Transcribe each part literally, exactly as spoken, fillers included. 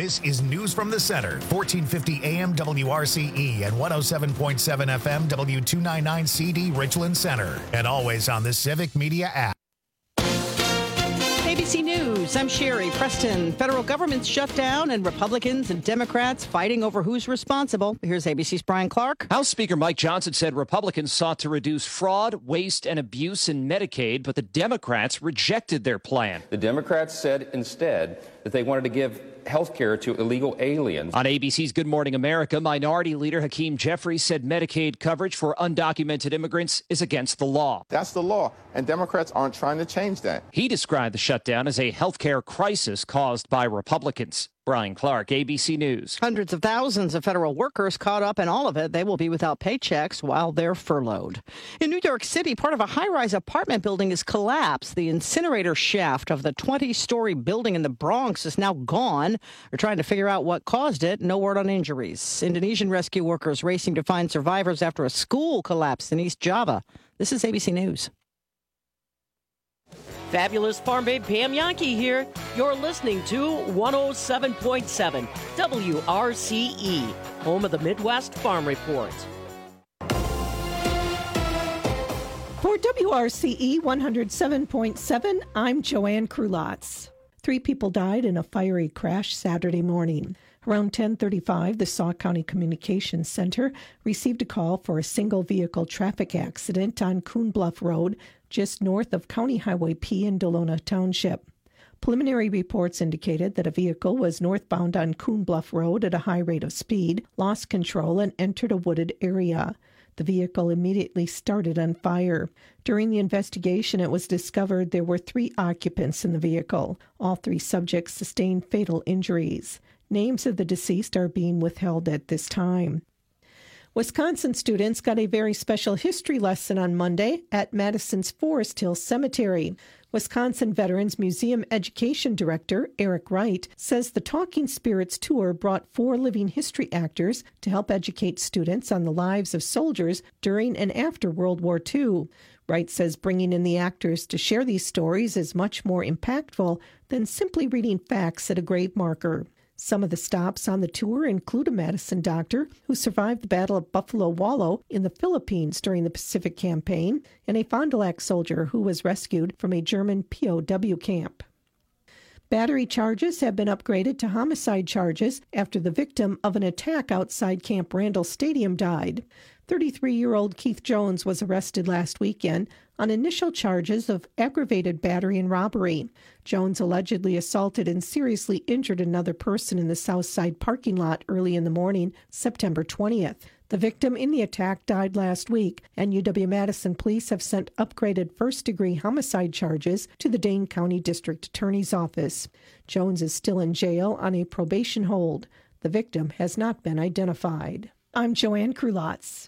This is News from the Center, fourteen fifty A M W R C E and one oh seven point seven F M W two ninety-nine C D Richland Center. And always on the Civic Media app. A B C News, I'm Sherry Preston. Federal government's shut down and Republicans and Democrats fighting over who's responsible. Here's A B C's Brian Clark. House Speaker Mike Johnson said Republicans sought to reduce fraud, waste, and abuse in Medicaid, but the Democrats rejected their plan. The Democrats said instead that they wanted to give health care to illegal aliens. On A B C's Good Morning America, Minority Leader Hakeem Jeffries said Medicaid coverage for undocumented immigrants is against the law. That's the law, and Democrats aren't trying to change that. He described the shutdown as a health care crisis caused by Republicans. Brian Clark, A B C News. Hundreds of thousands of federal workers caught up in all of it. They will be without paychecks while they're furloughed. In New York City, part of a high-rise apartment building is collapsed. The incinerator shaft of the twenty-story building in the Bronx is now gone. They're trying to figure out what caused it. No word on injuries. Indonesian rescue workers racing to find survivors after a school collapsed in East Java. This is A B C News. Fabulous Farm Babe Pam Jahnke here. You're listening to one oh seven point seven W R C E, home of the Midwest Farm Report. For W R C E one oh seven point seven, I'm Joanne Krulotz. Three people died in a fiery crash Saturday morning. Around ten thirty-five, the Sauk County Communications Center received a call for a single-vehicle traffic accident on Coon Bluff Road, just north of County Highway P in Delona Township. Preliminary reports indicated that a vehicle was northbound on Coon Bluff Road at a high rate of speed, lost control, and entered a wooded area. The vehicle immediately started on fire. During the investigation, it was discovered there were three occupants in the vehicle. All three subjects sustained fatal injuries. Names of the deceased are being withheld at this time. Wisconsin students got a very special history lesson on Monday at Madison's Forest Hill Cemetery. Wisconsin Veterans Museum Education Director Eric Wright says the Talking Spirits Tour brought four living history actors to help educate students on the lives of soldiers during and after World War Two. Wright says bringing in the actors to share these stories is much more impactful than simply reading facts at a grave marker. Some of the stops on the tour include a Madison doctor who survived the Battle of Buffalo Wallow in the Philippines during the Pacific Campaign, and a Fond du Lac soldier who was rescued from a German P O W camp. Battery charges have been upgraded to homicide charges after the victim of an attack outside Camp Randall Stadium died. thirty-three-year-old Keith Jones was arrested last weekend on initial charges of aggravated battery and robbery. Jones allegedly assaulted and seriously injured another person in the South Side parking lot early in the morning, September twentieth. The victim in the attack died last week, and U W-Madison police have sent upgraded first-degree homicide charges to the Dane County District Attorney's Office. Jones is still in jail on a probation hold. The victim has not been identified. I'm Joanne Krulotz.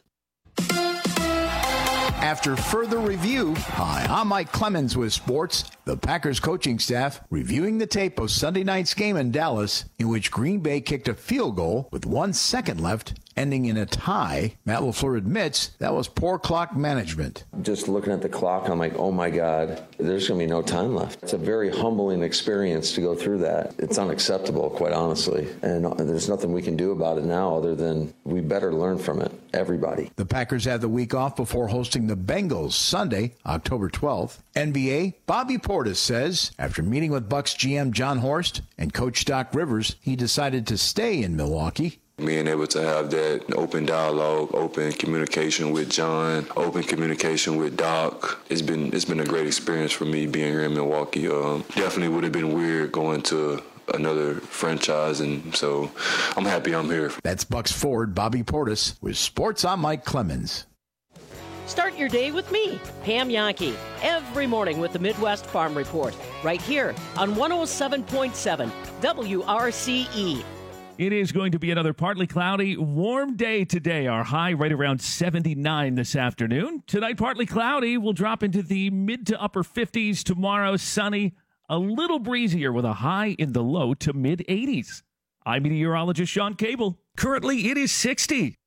After further review, hi, I'm Mike Clemens with sports. The Packers coaching staff reviewing the tape of Sunday night's game in Dallas, in which Green Bay kicked a field goal with one second left, ending in a tie. Matt LaFleur admits that was poor clock management. Just looking at the clock, I'm like, oh my God, there's going to be no time left. It's a very humbling experience to go through that. It's unacceptable, quite honestly. And there's nothing we can do about it now other than we better learn from it, everybody. The Packers had the week off before hosting the Bengals Sunday, October twelfth. N B A, Bobby Portis says, after meeting with Bucks G M John Horst and Coach Doc Rivers, he decided to stay in Milwaukee. Being able to have that open dialogue, open communication with John, open communication with Doc, it's been it's been a great experience for me being here in Milwaukee. Um, definitely would have been weird going to another franchise, and so I'm happy I'm here. That's Bucks forward Bobby Portis with Sports. I'm Mike Clemens. Start your day with me, Pam Jahnke, every morning with the Midwest Farm Report, right here on one oh seven point seven W R C E. It is going to be another partly cloudy, warm day today. Our high right around seventy-nine this afternoon. Tonight, partly cloudy. We'll drop into the mid to upper fifties. Tomorrow, sunny, a little breezier with a high in the low to mid eighties. I'm meteorologist Sean Cable. Currently, it is sixty.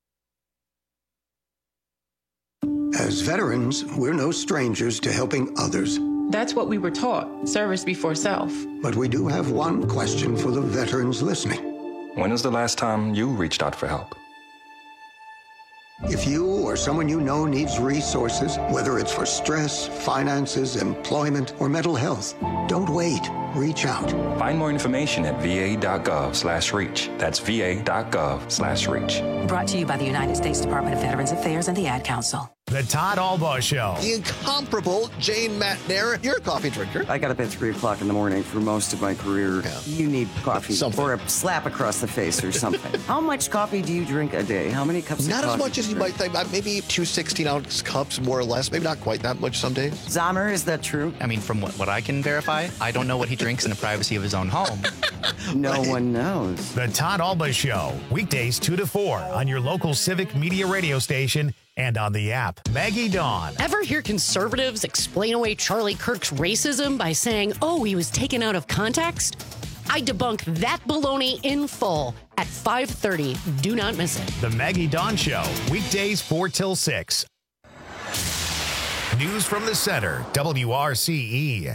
As veterans, we're no strangers to helping others. That's what we were taught, service before self. But we do have one question for the veterans listening. When was the last time you reached out for help? If you or someone you know needs resources, whether it's for stress, finances, employment, or mental health, don't wait. Reach out. Find more information at va.gov slash reach. That's va.gov slash reach. Brought to you by the United States Department of Veterans Affairs and the Ad Council. The Todd Albaugh Show. The incomparable Jane Matnair. You're a coffee drinker. I got up at three o'clock in the morning for most of my career. Yeah. You need coffee something. Or a slap across the face or something. How much coffee do you drink a day? How many cups not of coffee? Not as much as you drink? might think. Maybe two sixteen-ounce cups, more or less. Maybe not quite that much some days. Zahmer, is that true? I mean, from what, what I can verify, I don't know what he drinks in the privacy of his own home. No right. one knows. The Todd Albaugh Show. Weekdays two to four on your local Civic Media radio station and on the app. Maggie Dawn. Ever hear conservatives explain away Charlie Kirk's racism by saying, oh, he was taken out of context? I debunk that baloney in full at five thirty. Do not miss it. The Maggie Dawn Show. Weekdays four till six. News from the center. W R C E.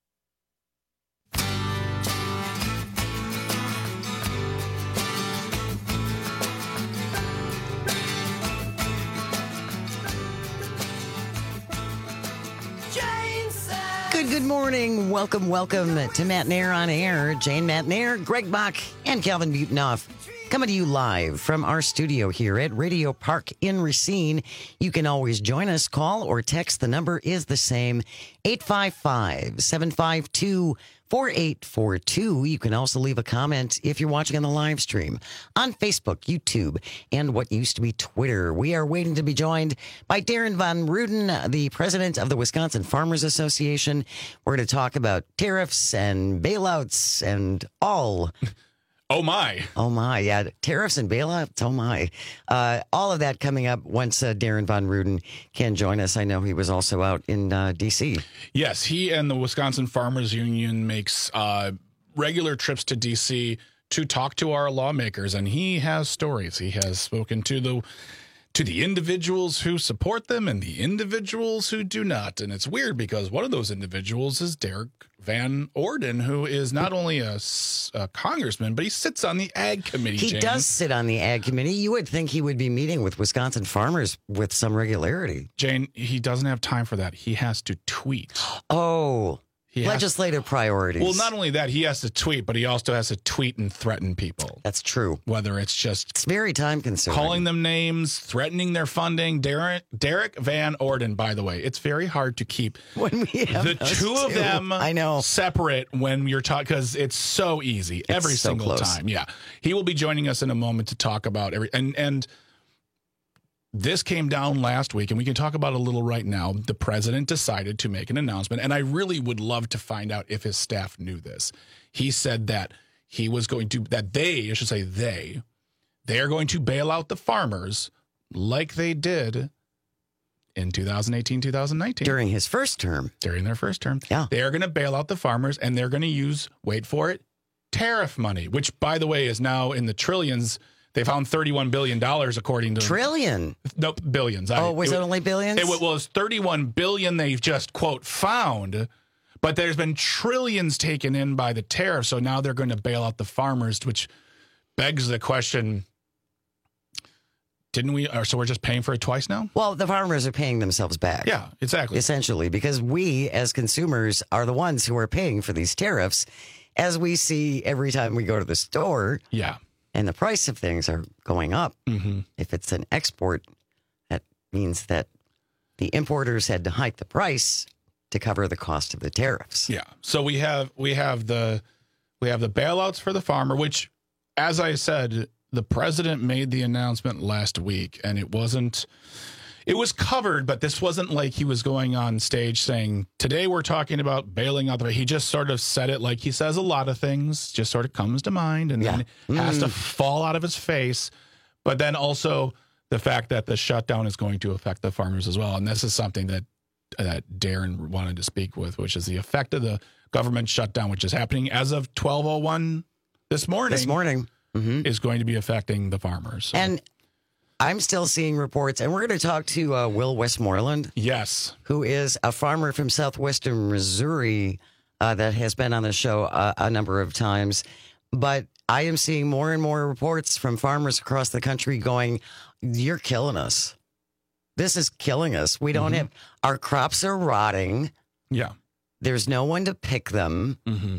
Good, good morning. Welcome, welcome to Matnair on Air. Jane Matnair, Greg Bach, and Calvin Butenoff coming to you live from our studio here at Radio Park in Racine. You can always join us, call or text. The number is the same, eight five five, seven five two, four eight four two. You can also leave a comment if you're watching on the live stream on Facebook, YouTube, and what used to be Twitter. We are waiting to be joined by Darren Von Ruden, the president of the Wisconsin Farmers Association. We're going to talk about tariffs and bailouts and all. Oh, my. Oh, my. Yeah. Tariffs and bailouts. Oh, my. Uh, all of that coming up once uh, Darren Von Ruden can join us. I know he was also out in uh, D C. Yes, he and the Wisconsin Farmers Union makes uh, regular trips to D C to talk to our lawmakers, and he has stories. He has spoken to the to the individuals who support them and the individuals who do not. And it's weird because one of those individuals is Derek Van Orden, who is not only a, a congressman, but he sits on the Ag Committee. He Jane. does sit on the Ag Committee. You would think he would be meeting with Wisconsin farmers with some regularity. Jane, he doesn't have time for that. He has to tweet. Oh, he legislative has, priorities. Well, not only that, he has to tweet, but he also has to tweet and threaten people. That's true. Whether it's just it's very time consuming, calling them names, threatening their funding. Derek, Derek Van Orden, by the way, it's very hard to keep when we have the two of them I know. separate when you're talking, because it's so easy it's every so single close. time. Yeah, he will be joining us in a moment to talk about every and and. This came down last week, and we can talk about it a little right now. The president decided to make an announcement, and I really would love to find out if his staff knew this. He said that he was going to, that they, I should say they, they are going to bail out the farmers like they did in two thousand eighteen, two thousand nineteen. During his first term. During their first term. Yeah. They are going to bail out the farmers, and they're going to use, wait for it, tariff money, which, by the way, is now in the trillions. They found thirty-one billion dollars, according to... Trillion? No, billions. Oh, was it, it only billions? It was thirty-one billion they've just, quote, found, but there's been trillions taken in by the tariff, so now they're going to bail out the farmers, which begs the question, didn't we... Or so we're just paying for it twice now? Well, the farmers are paying themselves back. Yeah, exactly. Essentially, because we, as consumers, are the ones who are paying for these tariffs, as we see every time we go to the store. Yeah. And the price of things are going up. Mm-hmm. If it's an export, that means that the importers had to hike the price to cover the cost of the tariffs. Yeah. So we have we have the we have the bailouts for the farmer, which, as I said, the president made the announcement last week, and it wasn't. It was covered, but this wasn't like he was going on stage saying, today we're talking about bailing out the... He just sort of said it like he says a lot of things, just sort of comes to mind and yeah. then mm. has to fall out of his face. But then also the fact that the shutdown is going to affect the farmers as well. And this is something that, that Darren wanted to speak with, which is the effect of the government shutdown, which is happening as of twelve oh one this morning. This morning. Mm-hmm. Is going to be affecting the farmers. So. And... I'm still seeing reports, and we're going to talk to uh, Will Westmoreland. Yes. Who is a farmer from southwestern Missouri uh, that has been on the show uh, a number of times. But I am seeing more and more reports from farmers across the country going, you're killing us. This is killing us. We don't mm-hmm. have, our crops are rotting. Yeah. There's no one to pick them. Mm-hmm.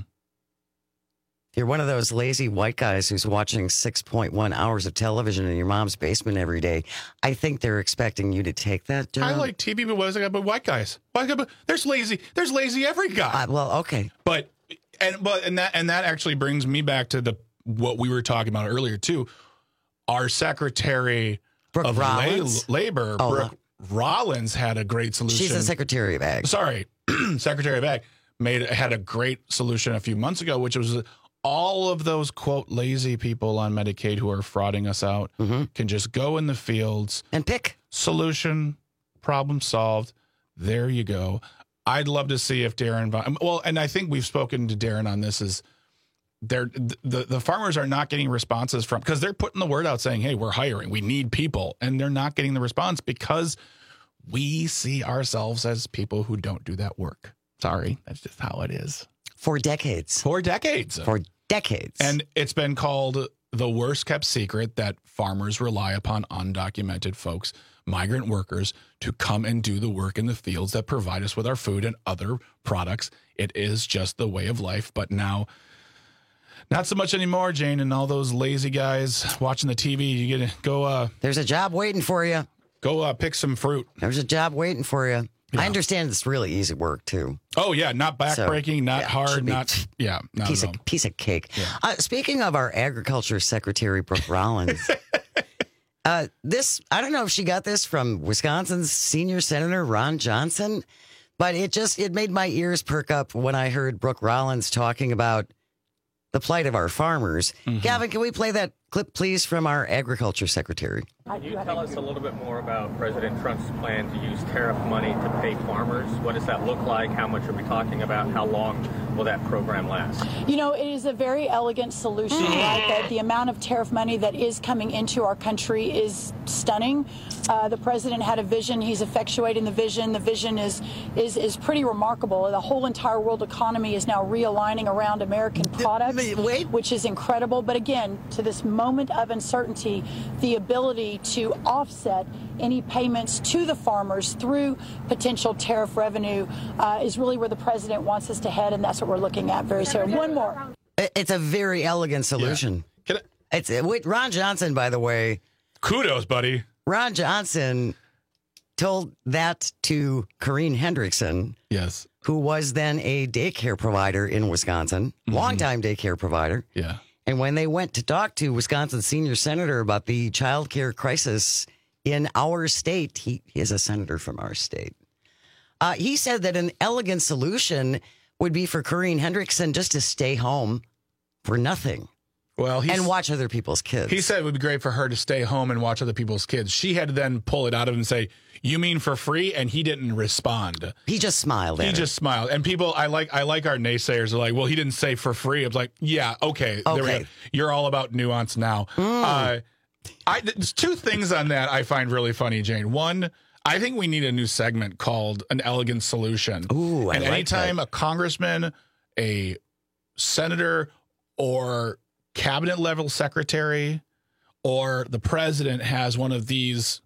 You're one of those lazy white guys who's watching six point one hours of television in your mom's basement every day. I think they're expecting you to take that job. I like T V, but what is it about white guys? White guy, but there's lazy. There's lazy every guy. Uh, well, okay. But and but and that and that actually brings me back to the what we were talking about earlier too. Our Secretary Brooke of Rollins? La- Labor, Oh, Brooke Rollins, had a great solution. She's the Secretary of Ag. Sorry, Secretary of Ag made had a great solution a few months ago, which was all of those quote lazy people on Medicaid who are frauding us out mm-hmm. can just go in the fields and pick. Solution, problem solved. There you go. I'd love to see if Darren, well, and I think we've spoken to Darren on this, is they're the, the farmers are not getting responses from, because they're putting the word out saying, hey, we're hiring, we need people. And they're not getting the response because we see ourselves as people who don't do that work. Sorry, that's just how it is. For decades. For decades. For decades. And it's been called the worst kept secret that farmers rely upon undocumented folks, migrant workers, to come and do the work in the fields that provide us with our food and other products. It is just the way of life. But now, not so much anymore, Jane, and all those lazy guys watching the T V. You get to go. Uh, There's a job waiting for you. Go uh, pick some fruit. There's a job waiting for you. Yeah. I understand it's really easy work, too. Oh, yeah. Not backbreaking, So, not yeah, hard, should be not, yeah. Not piece, at all. of, piece of cake. Yeah. Uh, speaking of our Agriculture Secretary, Brooke Rollins, uh, this, I don't know if she got this from Wisconsin's senior senator, Ron Johnson, but it just, it made my ears perk up when I heard Brooke Rollins talking about the plight of our farmers. Mm-hmm. Gavin, can we play that clip, please, from our Agriculture Secretary? Can you tell us a little bit more about President Trump's plan to use tariff money to pay farmers? What does that look like? How much are we talking about? How long will that program last? You know, it is a very elegant solution, right? The, the amount of tariff money that is coming into our country is stunning. Uh, the president had a vision. He's effectuating the vision. The vision is is is pretty remarkable. The whole entire world economy is now realigning around American products, which is incredible. But again, to this moment of uncertainty, the ability to offset any payments to the farmers through potential tariff revenue uh, is really where the president wants us to head, and that's what we're looking at very soon. One more. It's a very elegant solution. Yeah. Can I- it's it, Ron Johnson, by the way. Kudos, buddy. Ron Johnson told that to Corrine Hendrickson. Yes. Who was then a daycare provider in Wisconsin, mm-hmm. longtime daycare provider. Yeah. And when they went to talk to Wisconsin senior senator about the child care crisis in our state, he, he is a senator from our state. Uh, he said that an elegant solution would be for Corrine Hendrickson just to stay home for nothing. Well, and watch other people's kids. He said it would be great for her to stay home and watch other people's kids. She had to then pull it out of him and say, "You mean for free?" And he didn't respond. He just smiled. He at just her. smiled. And people, I like, I like our naysayers are like, "Well, he didn't say for free." I was like, "Yeah, okay, okay. There we go. You're all about nuance now." Mm. Uh, I there's two things on that I find really funny, Jane. One, I think we need a new segment called "An Elegant Solution." Ooh, I and like anytime that. a congressman, a senator, or cabinet level secretary or the president has one of these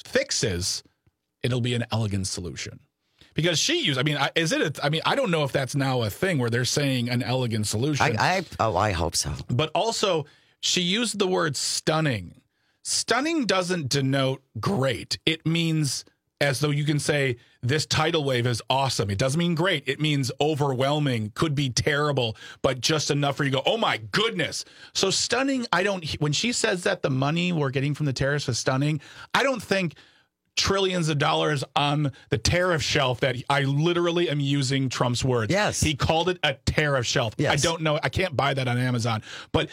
fixes, it'll be an elegant solution. Because she used, I mean, I- is it, a, I mean, I don't know if that's now a thing where they're saying an elegant solution. I, I, oh, I hope so. But also, she used the word stunning. Stunning doesn't denote great. It means as though you can say, this tidal wave is awesome. It doesn't mean great. It means overwhelming, could be terrible, but just enough for you to go, oh my goodness. So stunning, I don't, when she says that the money we're getting from the tariffs is stunning, I don't think trillions of dollars on the tariff shelf that I literally am using Trump's words. Yes. He called it a tariff shelf. Yes. I don't know. I can't buy that on Amazon, but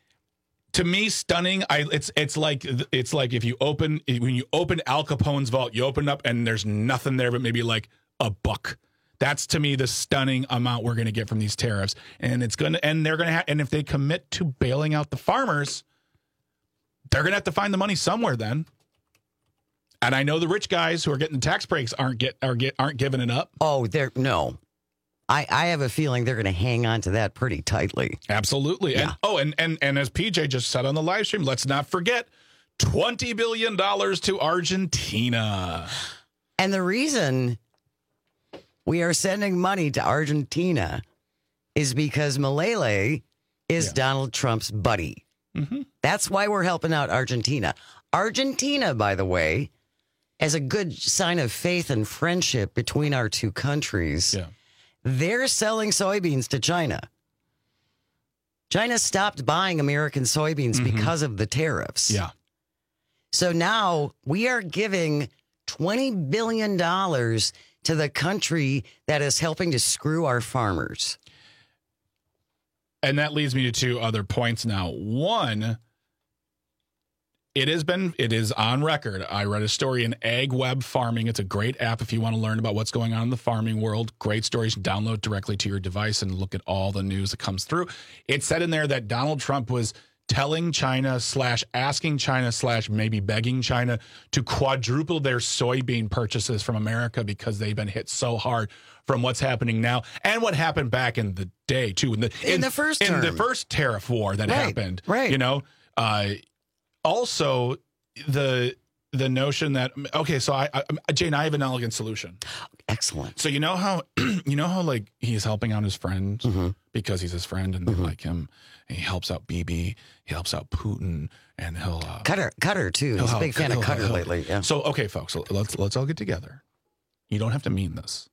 to me, stunning. I it's it's like it's like if you open when you open Al Capone's vault, you open up and there's nothing there but maybe like a buck. That's to me the stunning amount we're going to get from these tariffs, and it's going to and they're going to have and if they commit to bailing out the farmers, they're going to have to find the money somewhere. Then, and I know the rich guys who are getting the tax breaks aren't get are get aren't giving it up. Oh, they're no. I, I have a feeling they're going to hang on to that pretty tightly. Absolutely. Yeah. And, oh, and, and, and as P J just said on the live stream, let's not forget twenty billion dollars to Argentina. And the reason we are sending money to Argentina is because Malele is yeah. Donald Trump's buddy. Mm-hmm. That's why we're helping out Argentina. Argentina, by the way, as a good sign of faith and friendship between our two countries, yeah. they're selling soybeans to China. China stopped buying American soybeans mm-hmm. because of the tariffs. Yeah. So now we are giving twenty billion dollars to the country that is helping to screw our farmers. And that leads me to two other points now. One, it has been, it is on record. I read a story in Ag Web Farming. It's a great app if you want to learn about what's going on in the farming world. Great stories. Download directly to your device and look at all the news that comes through. It said in there that Donald Trump was telling China slash asking China slash maybe begging China to quadruple their soybean purchases from America because they've been hit so hard from what's happening now and what happened back in the day too. In the, in, in the first in term. the first tariff war that right, happened, right? You know, uh, also the the notion that okay, so I, I Jane, I have an elegant solution. Excellent. So you know how you know how like he's helping out his friends mm-hmm. because he's his friend and they mm-hmm. like him. And he helps out Bibi. He helps out Putin, and he'll uh, Cutter. Cutter too. He's a big fan of Cutter lately. Yeah. So okay, folks, so let's let's all get together. You don't have to mean this.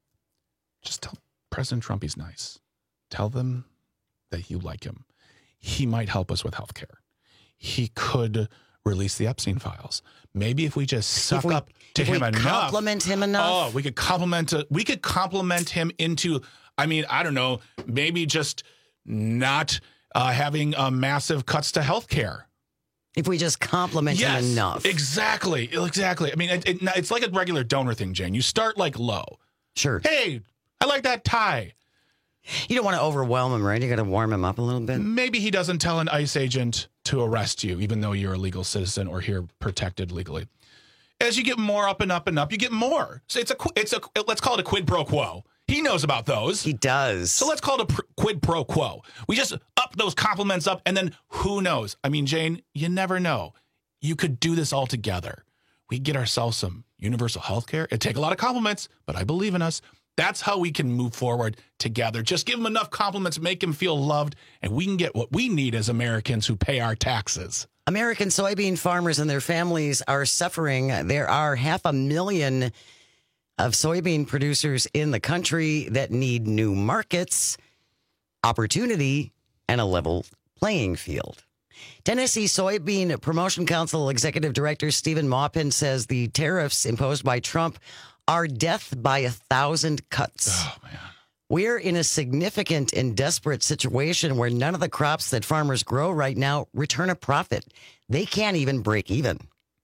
Just tell President Trump he's nice. Tell them that you like him. He might help us with health care. He could release the Epstein files. Maybe if we just suck we, up to him we enough. Compliment him enough. Oh, we could compliment. A, we could compliment him into. I mean, I don't know. Maybe just not uh, having uh, massive cuts to health care. If we just compliment yes, him enough. Exactly. Exactly. I mean, it, it, it's like a regular donor thing, Jane. You start like low. Sure. Hey, I like that tie. You don't want to overwhelm him, right? You got to warm him up a little bit. Maybe he doesn't tell an ICE agent to arrest you, even though you're a legal citizen or here protected legally. As you get more up and up and up, you get more. So it's a, it's a, let's call it a quid pro quo. He knows about those. He does. So let's call it a pr- quid pro quo. We just up those compliments up, and then who knows? I mean, Jane, you never know. You could do this all together. We get ourselves some universal health care. It'd take a lot of compliments, but I believe in us. That's how we can move forward together. Just give him enough compliments, make him feel loved, and we can get what we need as Americans who pay our taxes. American soybean farmers and their families are suffering. There are half a million of soybean producers in the country that need new markets, opportunity, and a level playing field. Tennessee Soybean Promotion Council Executive Director Stephen Maupin says the tariffs imposed by Trump are death by a thousand cuts. Oh, man. We're in a significant and desperate situation where none of the crops that farmers grow right now return a profit. They can't even break even.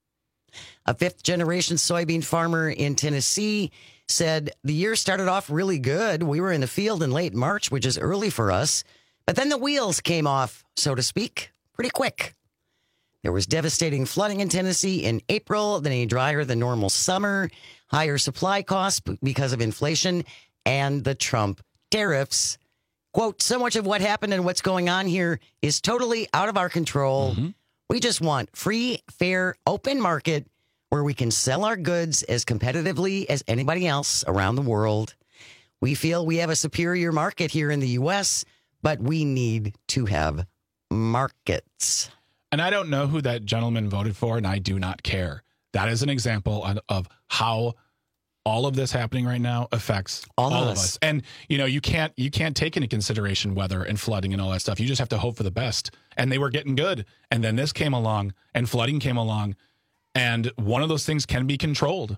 A fifth-generation soybean farmer in Tennessee said the year started off really good. We were in the field in late March, which is early for us. But then the wheels came off, so to speak, pretty quick. There was devastating flooding in Tennessee in April, then a drier than normal summer, higher supply costs because of inflation, and the Trump tariffs. Quote, so much of what happened and what's going on here is totally out of our control. Mm-hmm. We just want free, fair, open market where we can sell our goods as competitively as anybody else around the world. We feel we have a superior market here in the U S, but we need to have markets. And I don't know who that gentleman voted for, and I do not care. That is an example of, of how all of this happening right now affects all, all of, us. of us. And, you know, you can't you can't take into consideration weather and flooding and all that stuff. You just have to hope for the best. And they were getting good. And then this came along and flooding came along. And one of those things can be controlled.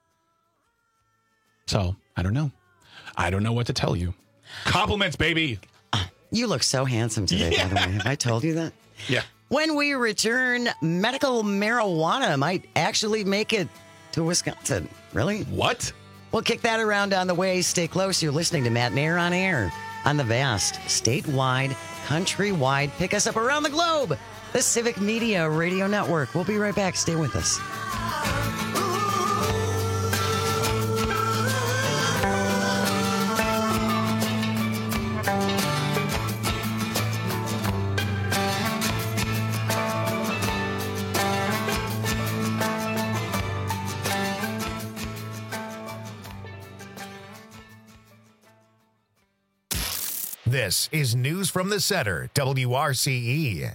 So, I don't know. I don't know what to tell you. Compliments, baby. You look so handsome today, yeah. by the way. Have I told you that? Yeah. When we return, medical marijuana might actually make it to Wisconsin. Really? What? We'll kick that around on the way. Stay close. You're listening to Matt Nair on Air on the vast, statewide, countrywide, pick us up around the globe, the Civic Media Radio Network. We'll be right back. Stay with us. This is News from the Center, W R C E.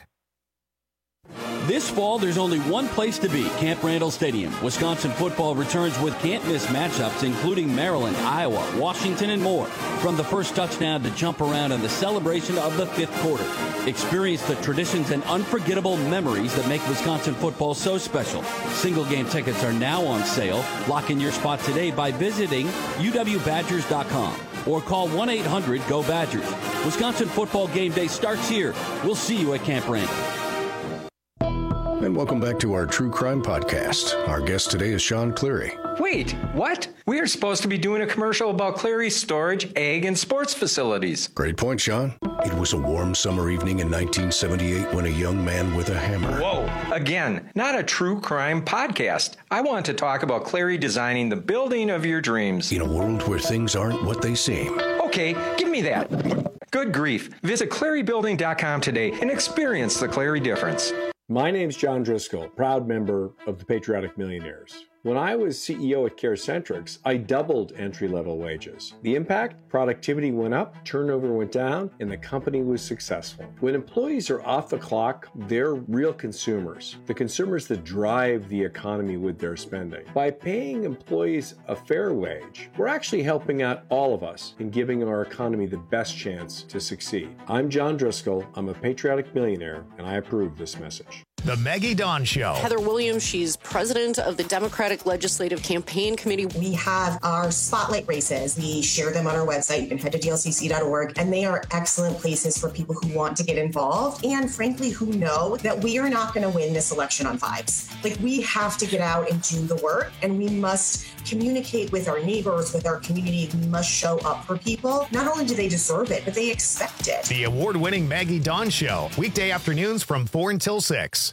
This fall, there's only one place to be, Camp Randall Stadium. Wisconsin football returns with can't-miss matchups, including Maryland, Iowa, Washington, and more. From the first touchdown to jump around and the celebration of the fifth quarter. Experience the traditions and unforgettable memories that make Wisconsin football so special. Single-game tickets are now on sale. Lock in your spot today by visiting U W Badgers dot com or call one eight hundred go Badgers. Wisconsin football game day starts here. We'll see you at Camp Randall. And welcome back to our True Crime Podcast. Our guest today is Sean Cleary. Wait, what? We are supposed to be doing a commercial about Cleary's storage, egg, and sports facilities. Great point, Sean. It was a warm summer evening in nineteen seventy-eight when a young man with a hammer. Whoa. Again, not a true crime podcast. I want to talk about Cleary designing the building of your dreams. In a world where things aren't what they seem. Okay, give me that. Good grief. Visit Cleary Building dot com today and experience the Cleary difference. My name's John Driscoll, proud member of the Patriotic Millionaires. When I was C E O at CareCentrix, I doubled entry-level wages. The impact? Productivity went up, turnover went down, and the company was successful. When employees are off the clock, they're real consumers, the consumers that drive the economy with their spending. By paying employees a fair wage, we're actually helping out all of us in giving our economy the best chance to succeed. I'm John Driscoll, I'm a patriotic millionaire, and I approve this message. The Maggie Dawn Show. Heather Williams, she's president of the Democratic Legislative Campaign Committee. We have our spotlight races. We share them on our website. You can head to D L C C dot org, and they are excellent places for people who want to get involved and, frankly, who know that we are not going to win this election on vibes. Like, we have to get out and do the work, and we must communicate with our neighbors, with our community. We must show up for people. Not only do they deserve it, but they expect it. The award-winning Maggie Dawn Show, weekday afternoons from four until six.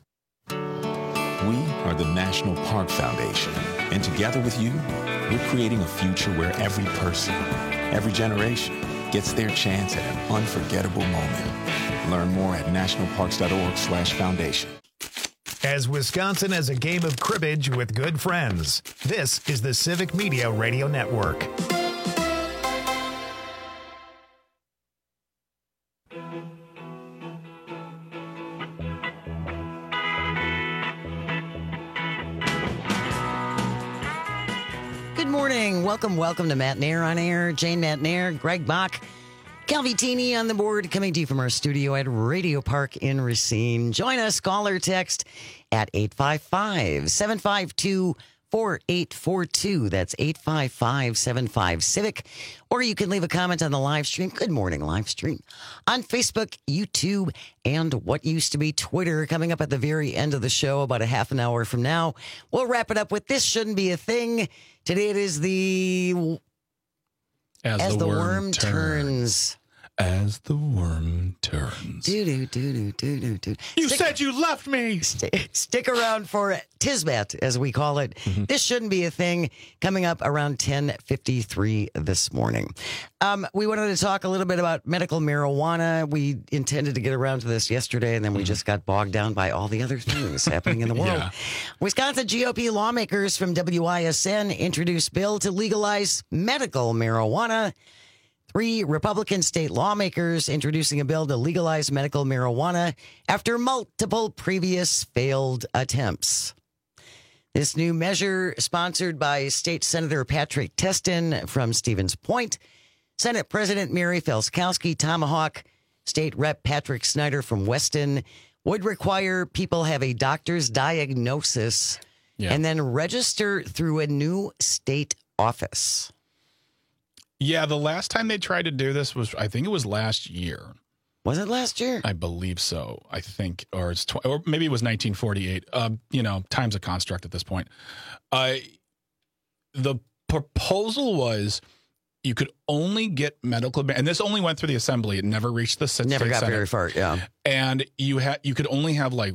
We are the National Park Foundation, and together with you, we're creating a future where every person, every generation gets their chance at an unforgettable moment. Learn more at national parks dot org slash foundation. As Wisconsin has a game of cribbage with good friends, this is the Civic Media Radio Network. Good morning. Welcome, welcome to Matt Nair on Air. Jane Matt Nair, Greg Bach, Calvitini on the board, coming to you from our studio at Radio Park in Racine. Join us, call or text at eight five five, seven five two, four eight four two. That's eight five five, seven five, Civic. Or you can leave a comment on the live stream. Good morning, live stream. On Facebook, YouTube, and what used to be Twitter. Coming up at the very end of the show, about a half an hour from now. We'll wrap it up with This Shouldn't Be a Thing. Today it is the... As, As the, the worm, worm turns. turns. As the worm turns. Do do do do do do do. You stick, said you left me. St- stick around for Tisbat, as we call it. Mm-hmm. This shouldn't be a thing. Coming up around ten fifty-three this morning. Um, we wanted to talk a little bit about medical marijuana. We intended to get around to this yesterday, and then we mm-hmm. just got bogged down by all the other things happening in the world. Yeah. Wisconsin G O P lawmakers from W I S N introduced bill to legalize medical marijuana. Three Republican state lawmakers introducing a bill to legalize medical marijuana after multiple previous failed attempts. This new measure, sponsored by State Senator Patrick Testin from Stevens Point, Senate President Mary Felskowski Tomahawk, State Rep Patrick Snyder from Weston, would require people have a doctor's diagnosis yeah. and then register through a new state office. Yeah, the last time they tried to do this was, I think it was last year. Was it last year? I believe so. I think, or it's, tw- or maybe it was nineteen forty-eight. Uh, you know, time's a construct at this point. Uh, the proposal was you could only get medical, and this only went through the assembly. It never reached the state Never got Senate. very far. Yeah, and you had you could only have like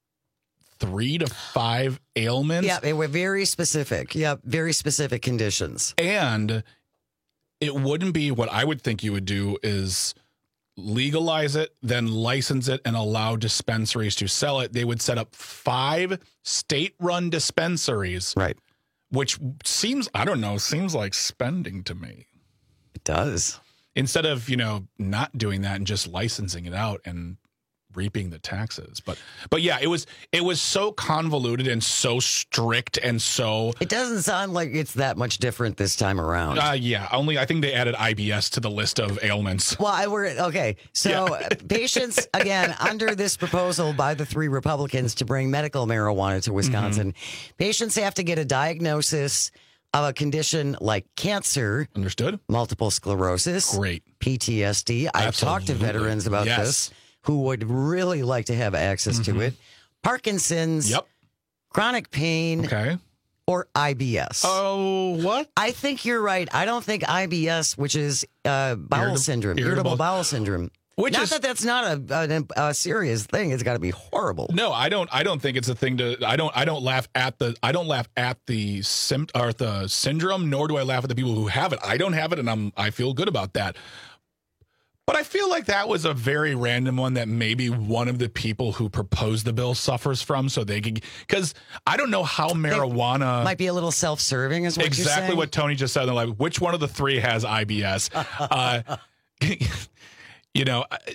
three to five ailments. Yeah, they were very specific. Yeah, very specific conditions. And it wouldn't be what I would think you would do is legalize it, then license it and allow dispensaries to sell it. They would set up five state-run dispensaries. Right. Which seems, I don't know, seems like spending to me. It does. instead of, you know, not doing that and just licensing it out and reaping the taxes. But but yeah, it was it was so convoluted and so strict and so. It doesn't sound like it's that much different this time around. Uh, yeah, only I think they added I B S to the list of ailments. Well, I were okay. So Yeah. patients again under this proposal by the three Republicans to bring medical marijuana to Wisconsin, Mm-hmm. patients have to get a diagnosis of a condition like cancer, understood, multiple sclerosis, great, P T S D. I've talked to Absolutely. veterans about Yes. this who would really like to have access Mm-hmm. to it. Parkinson's, yep, chronic pain, okay, or I B S. Oh, what? I think you're right. I don't think I B S, which is uh, bowel Irritable- syndrome, irritable- irritable bowel syndrome. Which not is- that that's not a, a, a serious thing. It's got to be horrible. No, I don't. I don't think it's a thing to. I don't. I don't laugh at the. I don't laugh at the sim or the syndrome. Nor do I laugh at the people who have it. I don't have it, and I'm. I feel good about that. But I feel like that was a very random one that maybe one of the people who proposed the bill suffers from, so they could. Because I don't know how marijuana Might be a little self-serving, is what you're exactly saying? what Tony just said. They're like, which one of the three has I B S? uh, you know. I-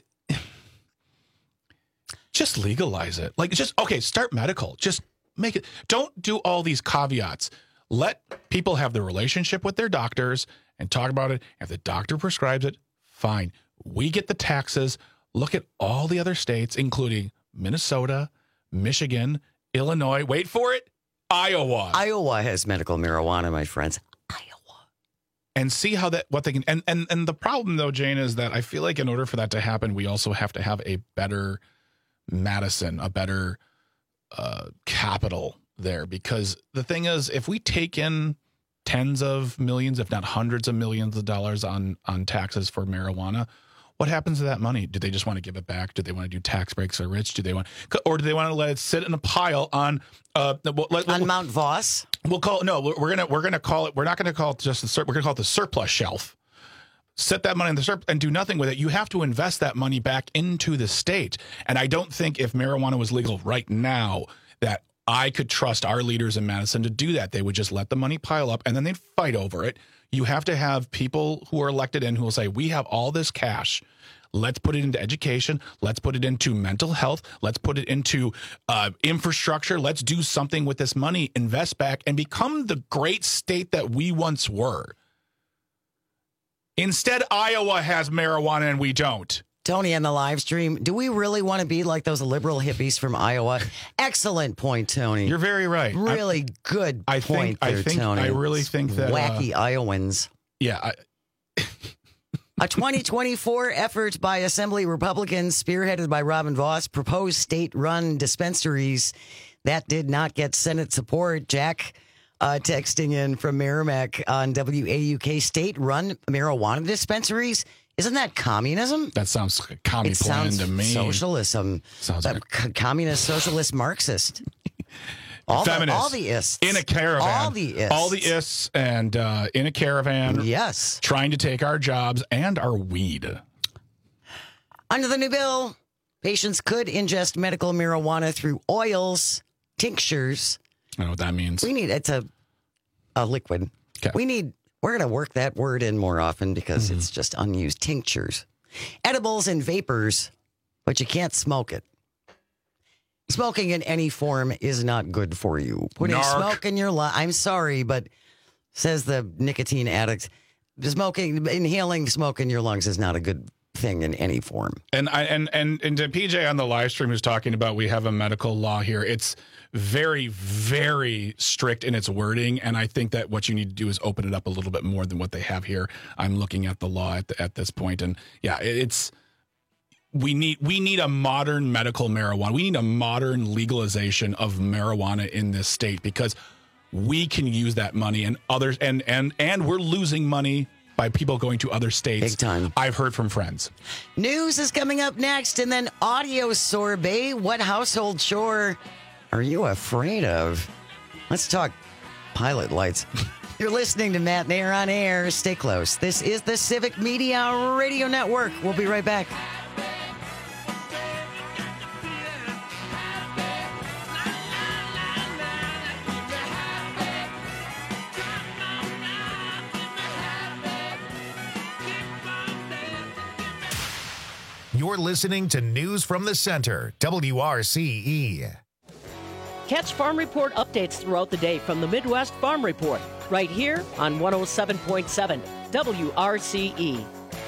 Just legalize it. Like, just, okay, start medical. Just make it. Don't do all these caveats. Let people have the relationship with their doctors and talk about it. If the doctor prescribes it, fine. We get the taxes. Look at all the other states, including Minnesota, Michigan, Illinois. Wait for it. Iowa. Iowa has medical marijuana, my friends. And see how that, what they can, and, and, and the problem though, Jane, is that I feel like in order for that to happen, we also have to have a better Madison, a better uh, capital there. Because the thing is, if we take in tens of millions, if not hundreds of millions of dollars on, on taxes for marijuana, what happens to that money? Do they just want to give it back? Do they want to do tax breaks for rich? Do they want, or do they want to let it sit in a pile on uh let, on Mount Voss? We'll call no. We're, we're gonna we're gonna call it. We're not gonna call it just the sur- we're gonna call it the surplus shelf. Set that money in the surplus and do nothing with it. You have to invest that money back into the state. And I don't think if marijuana was legal right now that I could trust our leaders in Madison to do that. They would just let the money pile up and then they'd fight over it. You have to have people who are elected in who will say, we have all this cash. Let's put it into education. Let's put it into mental health. Let's put it into uh, infrastructure. Let's do something with this money, invest back, and become the great state that we once were. Instead, Iowa has marijuana and we don't. Tony, on the live stream, do we really want to be like those liberal hippies from Iowa? Excellent point, Tony. You're very right. Really I, good I point think, there, I think, Tony. I really think that wacky uh, Iowans. Yeah. I, A twenty twenty-four effort by Assembly Republicans, spearheaded by Robin Voss, proposed state-run dispensaries that did not get Senate support. Jack uh, texting in from Merrimack on W A U K, state-run marijuana dispensaries. Isn't that communism? That sounds like a commie it plan sounds to me. Socialism. Sounds uh, like c- communist, socialist, Marxist. All the, Feminist. all the ists. In a caravan. All the ists. All the ists and uh, in a caravan. Yes. Trying to take our jobs and our weed. Under the new bill, patients could ingest medical marijuana through oils, tinctures. I don't know what that means. We need, it's a, a liquid. Okay. We need, we're going to work that word in more often because Mm-hmm. it's just unused. Tinctures. Edibles and vapors, but you can't smoke it. Smoking in any form is not good for you. Putting Narc. smoke in your lungs, I'm sorry, but says the nicotine addict, smoking, inhaling smoke in your lungs is not a good thing in any form. And I and and and to P J on the live stream who's talking about we have a medical law here. It's very, very strict in its wording, and I think that what you need to do is open it up a little bit more than what they have here. I'm looking at the law at the, at this point, and yeah, it, it's we need we need a modern medical marijuana. We need a modern legalization of marijuana in this state because we can use that money and others, and and and we're losing money by people going to other states. Big time. I've heard from friends. News is coming up next, and then audio sorbet. What household chore are you afraid of? Let's talk pilot lights. You're listening to Matt Nair on Air. Stay close. This is the Civic Media Radio Network. We'll be right back. You're listening to News from the Center, W R C E. Catch Farm Report updates throughout the day from the Midwest Farm Report, right here on one oh seven point seven W R C E.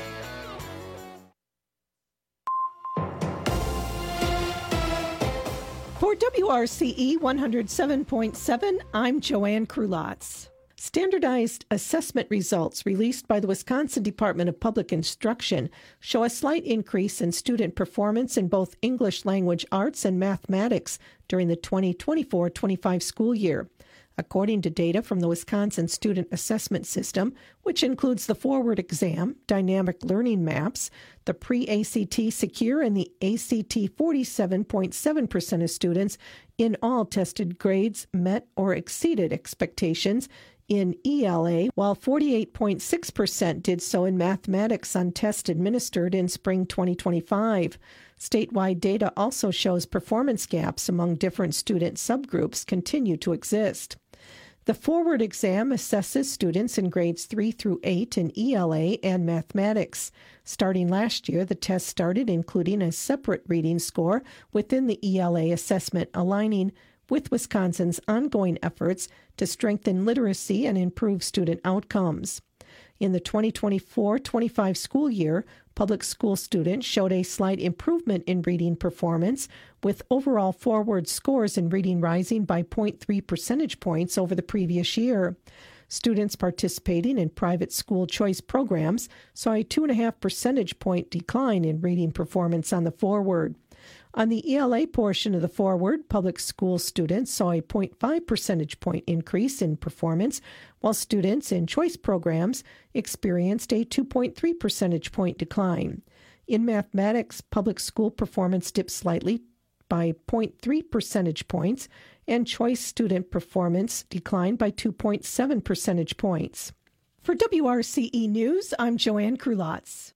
For W R C E one oh seven point seven, I'm Joanne Krulotz. Standardized assessment results released by the Wisconsin Department of Public Instruction show a slight increase in student performance in both English language arts and mathematics during the twenty twenty-four twenty-five school year. According to data from the Wisconsin Student Assessment System, which includes the Forward Exam, Dynamic Learning Maps, the Pre-A C T Secure, and the A C T, forty-seven point seven percent of students in all tested grades met or exceeded expectations in E L A, while forty-eight point six percent did so in mathematics on tests administered in spring twenty twenty-five. Statewide data also shows performance gaps among different student subgroups continue to exist. The Forward Exam assesses students in grades three through eight in E L A and mathematics. Starting last year, the test started including a separate reading score within the E L A assessment, aligning with Wisconsin's ongoing efforts to strengthen literacy and improve student outcomes. In the twenty twenty-four twenty-five school year, public school students showed a slight improvement in reading performance, with overall forward scores in reading rising by zero point three percentage points over the previous year. Students participating in private school choice programs saw a two point five percentage point decline in reading performance on the forward. On the E L A portion of the Forward, public school students saw a zero point five percentage point increase in performance, while students in choice programs experienced a two point three percentage point decline. In mathematics, public school performance dipped slightly by zero point three percentage points, and choice student performance declined by two point seven percentage points. For W R C E News, I'm Joanne Krulotz.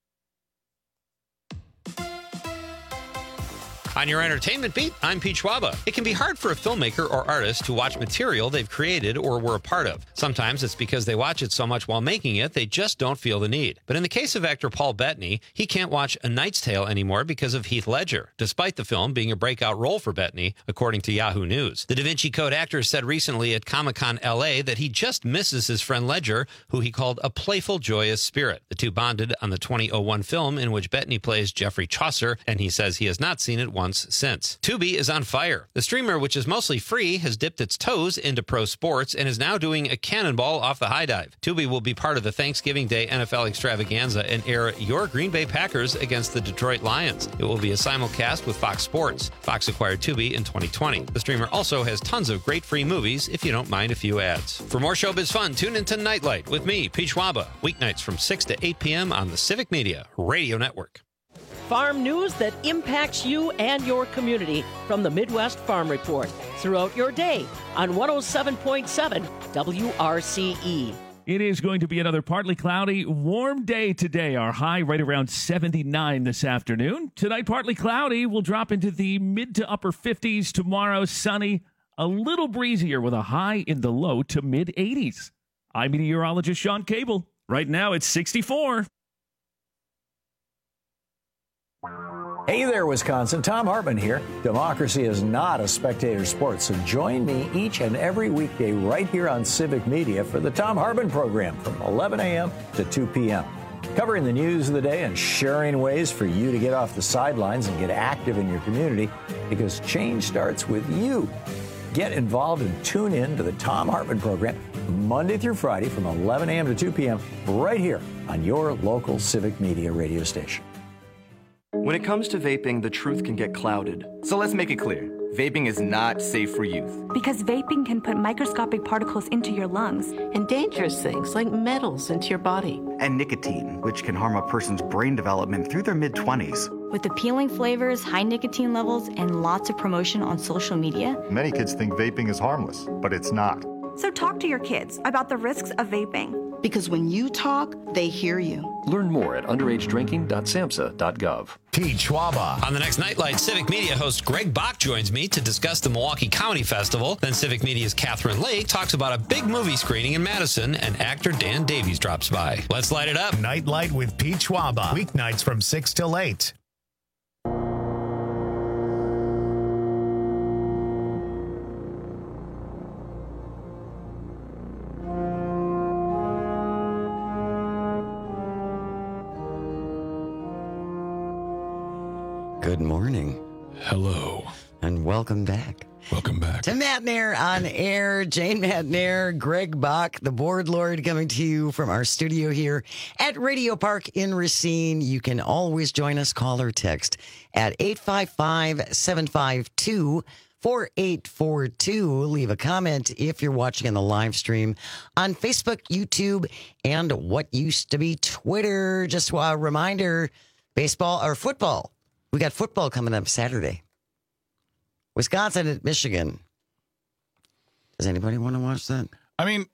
On your entertainment beat, I'm Pete Schwaba. It can be hard for a filmmaker or artist to watch material they've created or were a part of. Sometimes it's because they watch it so much while making it, they just don't feel the need. But in the case of actor Paul Bettany, he can't watch A Knight's Tale anymore because of Heath Ledger, despite the film being a breakout role for Bettany, according to Yahoo News. The Da Vinci Code actor said recently at Comic-Con L A that he just misses his friend Ledger, who he called a playful, joyous spirit. The two bonded on the twenty oh one film in which Bettany plays Geoffrey Chaucer, and he says he has not seen it once since. Tubi is on fire. The streamer, which is mostly free, has dipped its toes into pro sports and is now doing a cannonball off the high dive. Tubi will be part of the Thanksgiving Day N F L extravaganza and air your Green Bay Packers against the Detroit Lions. It will be a simulcast with Fox Sports. Fox acquired Tubi in twenty twenty. The streamer also has tons of great free movies if you don't mind a few ads. For more showbiz fun, tune into Nightlight with me, Pete Schwaba, weeknights from six to eight p.m. on the Civic Media Radio Network. Farm news that impacts you and your community from the Midwest Farm Report throughout your day on one oh seven point seven W R C E. It is going to be another partly cloudy, warm day today. Our high right around seventy-nine this afternoon. Tonight, partly cloudy. We'll drop into the mid to upper fifties. Tomorrow, sunny, a little breezier with a high in the low to mid eighties. I'm meteorologist Sean Cable. Right now, it's sixty-four. Hey there, Wisconsin. Tom Hartman here. Democracy is not a spectator sport, so join me each and every weekday right here on Civic Media for the Tom Hartman program from eleven a.m. to two p.m. Covering the news of the day and sharing ways for you to get off the sidelines and get active in your community, because change starts with you. Get involved and tune in to the Tom Hartman program Monday through Friday from eleven a.m. to two p.m. right here on your local Civic Media radio station. When it comes to vaping, the truth can get clouded. So let's make it clear. Vaping is not safe for youth. Because vaping can put microscopic particles into your lungs. And dangerous things like metals into your body. And nicotine, which can harm a person's brain development through their mid-twenties. With appealing flavors, high nicotine levels, and lots of promotion on social media. Many kids think vaping is harmless, but it's not. So talk to your kids about the risks of vaping. Because when you talk, they hear you. Learn more at underage drinking dot samhsa dot gov. Pete Schwaba. On the next Nightlight, Civic Media host Greg Bach joins me to discuss the Milwaukee County Festival. Then Civic Media's Catherine Lake talks about a big movie screening in Madison, and actor Dan Davies drops by. Let's light it up. Nightlight with Pete Schwaba. Weeknights from six till eight. Good morning. Hello. And welcome back. Welcome back. To Matt Nair on air. Jane Matt Nair, Greg Bach, the board lord, coming to you from our studio here at Radio Park in Racine. You can always join us, call or text at eight five five, seven five two, four eight four two. Leave a comment if you're watching on the live stream on Facebook, YouTube, and what used to be Twitter. Just a reminder, baseball or football. We got football coming up Saturday. Wisconsin at Michigan. Does anybody want to watch that? I mean,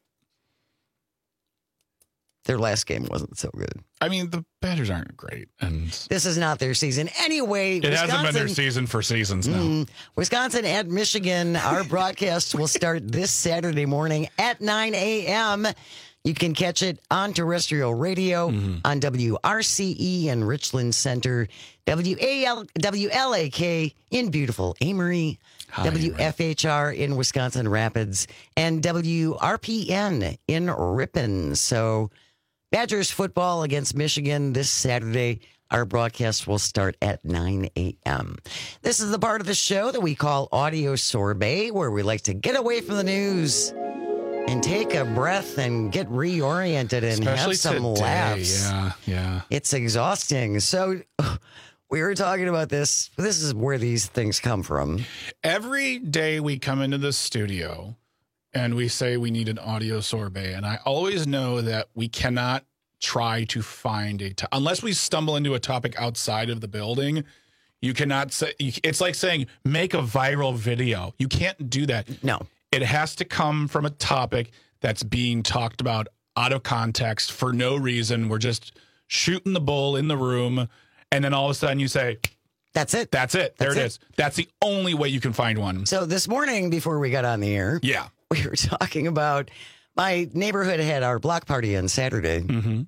their last game wasn't so good. I mean, the Badgers aren't great, and this is not their season anyway. It Wisconsin, hasn't been their season for seasons now. Mm, Wisconsin at Michigan. Our broadcast will start this Saturday morning at nine a.m. You can catch it on terrestrial radio, mm-hmm. on W R C E in Richland Center, W A L W L A K in beautiful Amory, Hi, W F H R in Wisconsin Rapids, and W R P N in Ripon. So Badgers football against Michigan this Saturday. Our broadcast will start at nine a.m. This is the part of the show that we call Audio Sorbet, where we like to get away from the news and take a breath and get reoriented and Especially have some today. laughs. Yeah, yeah. It's exhausting. So we were talking about this. This is where these things come from. Every day we come into the studio and we say we need an audio sorbet. And I always know that we cannot try to find a, to- unless we stumble into a topic outside of the building. You cannot say, it's like saying, make a viral video. You can't do that. No. It has to come from a topic that's being talked about out of context for no reason. We're just shooting the bull in the room. And then all of a sudden you say, that's it. That's it. There That's it it. is. That's the only way you can find one. So this morning, before we got on the air, yeah, we were talking about my neighborhood had our block party on Saturday. Mm-hmm.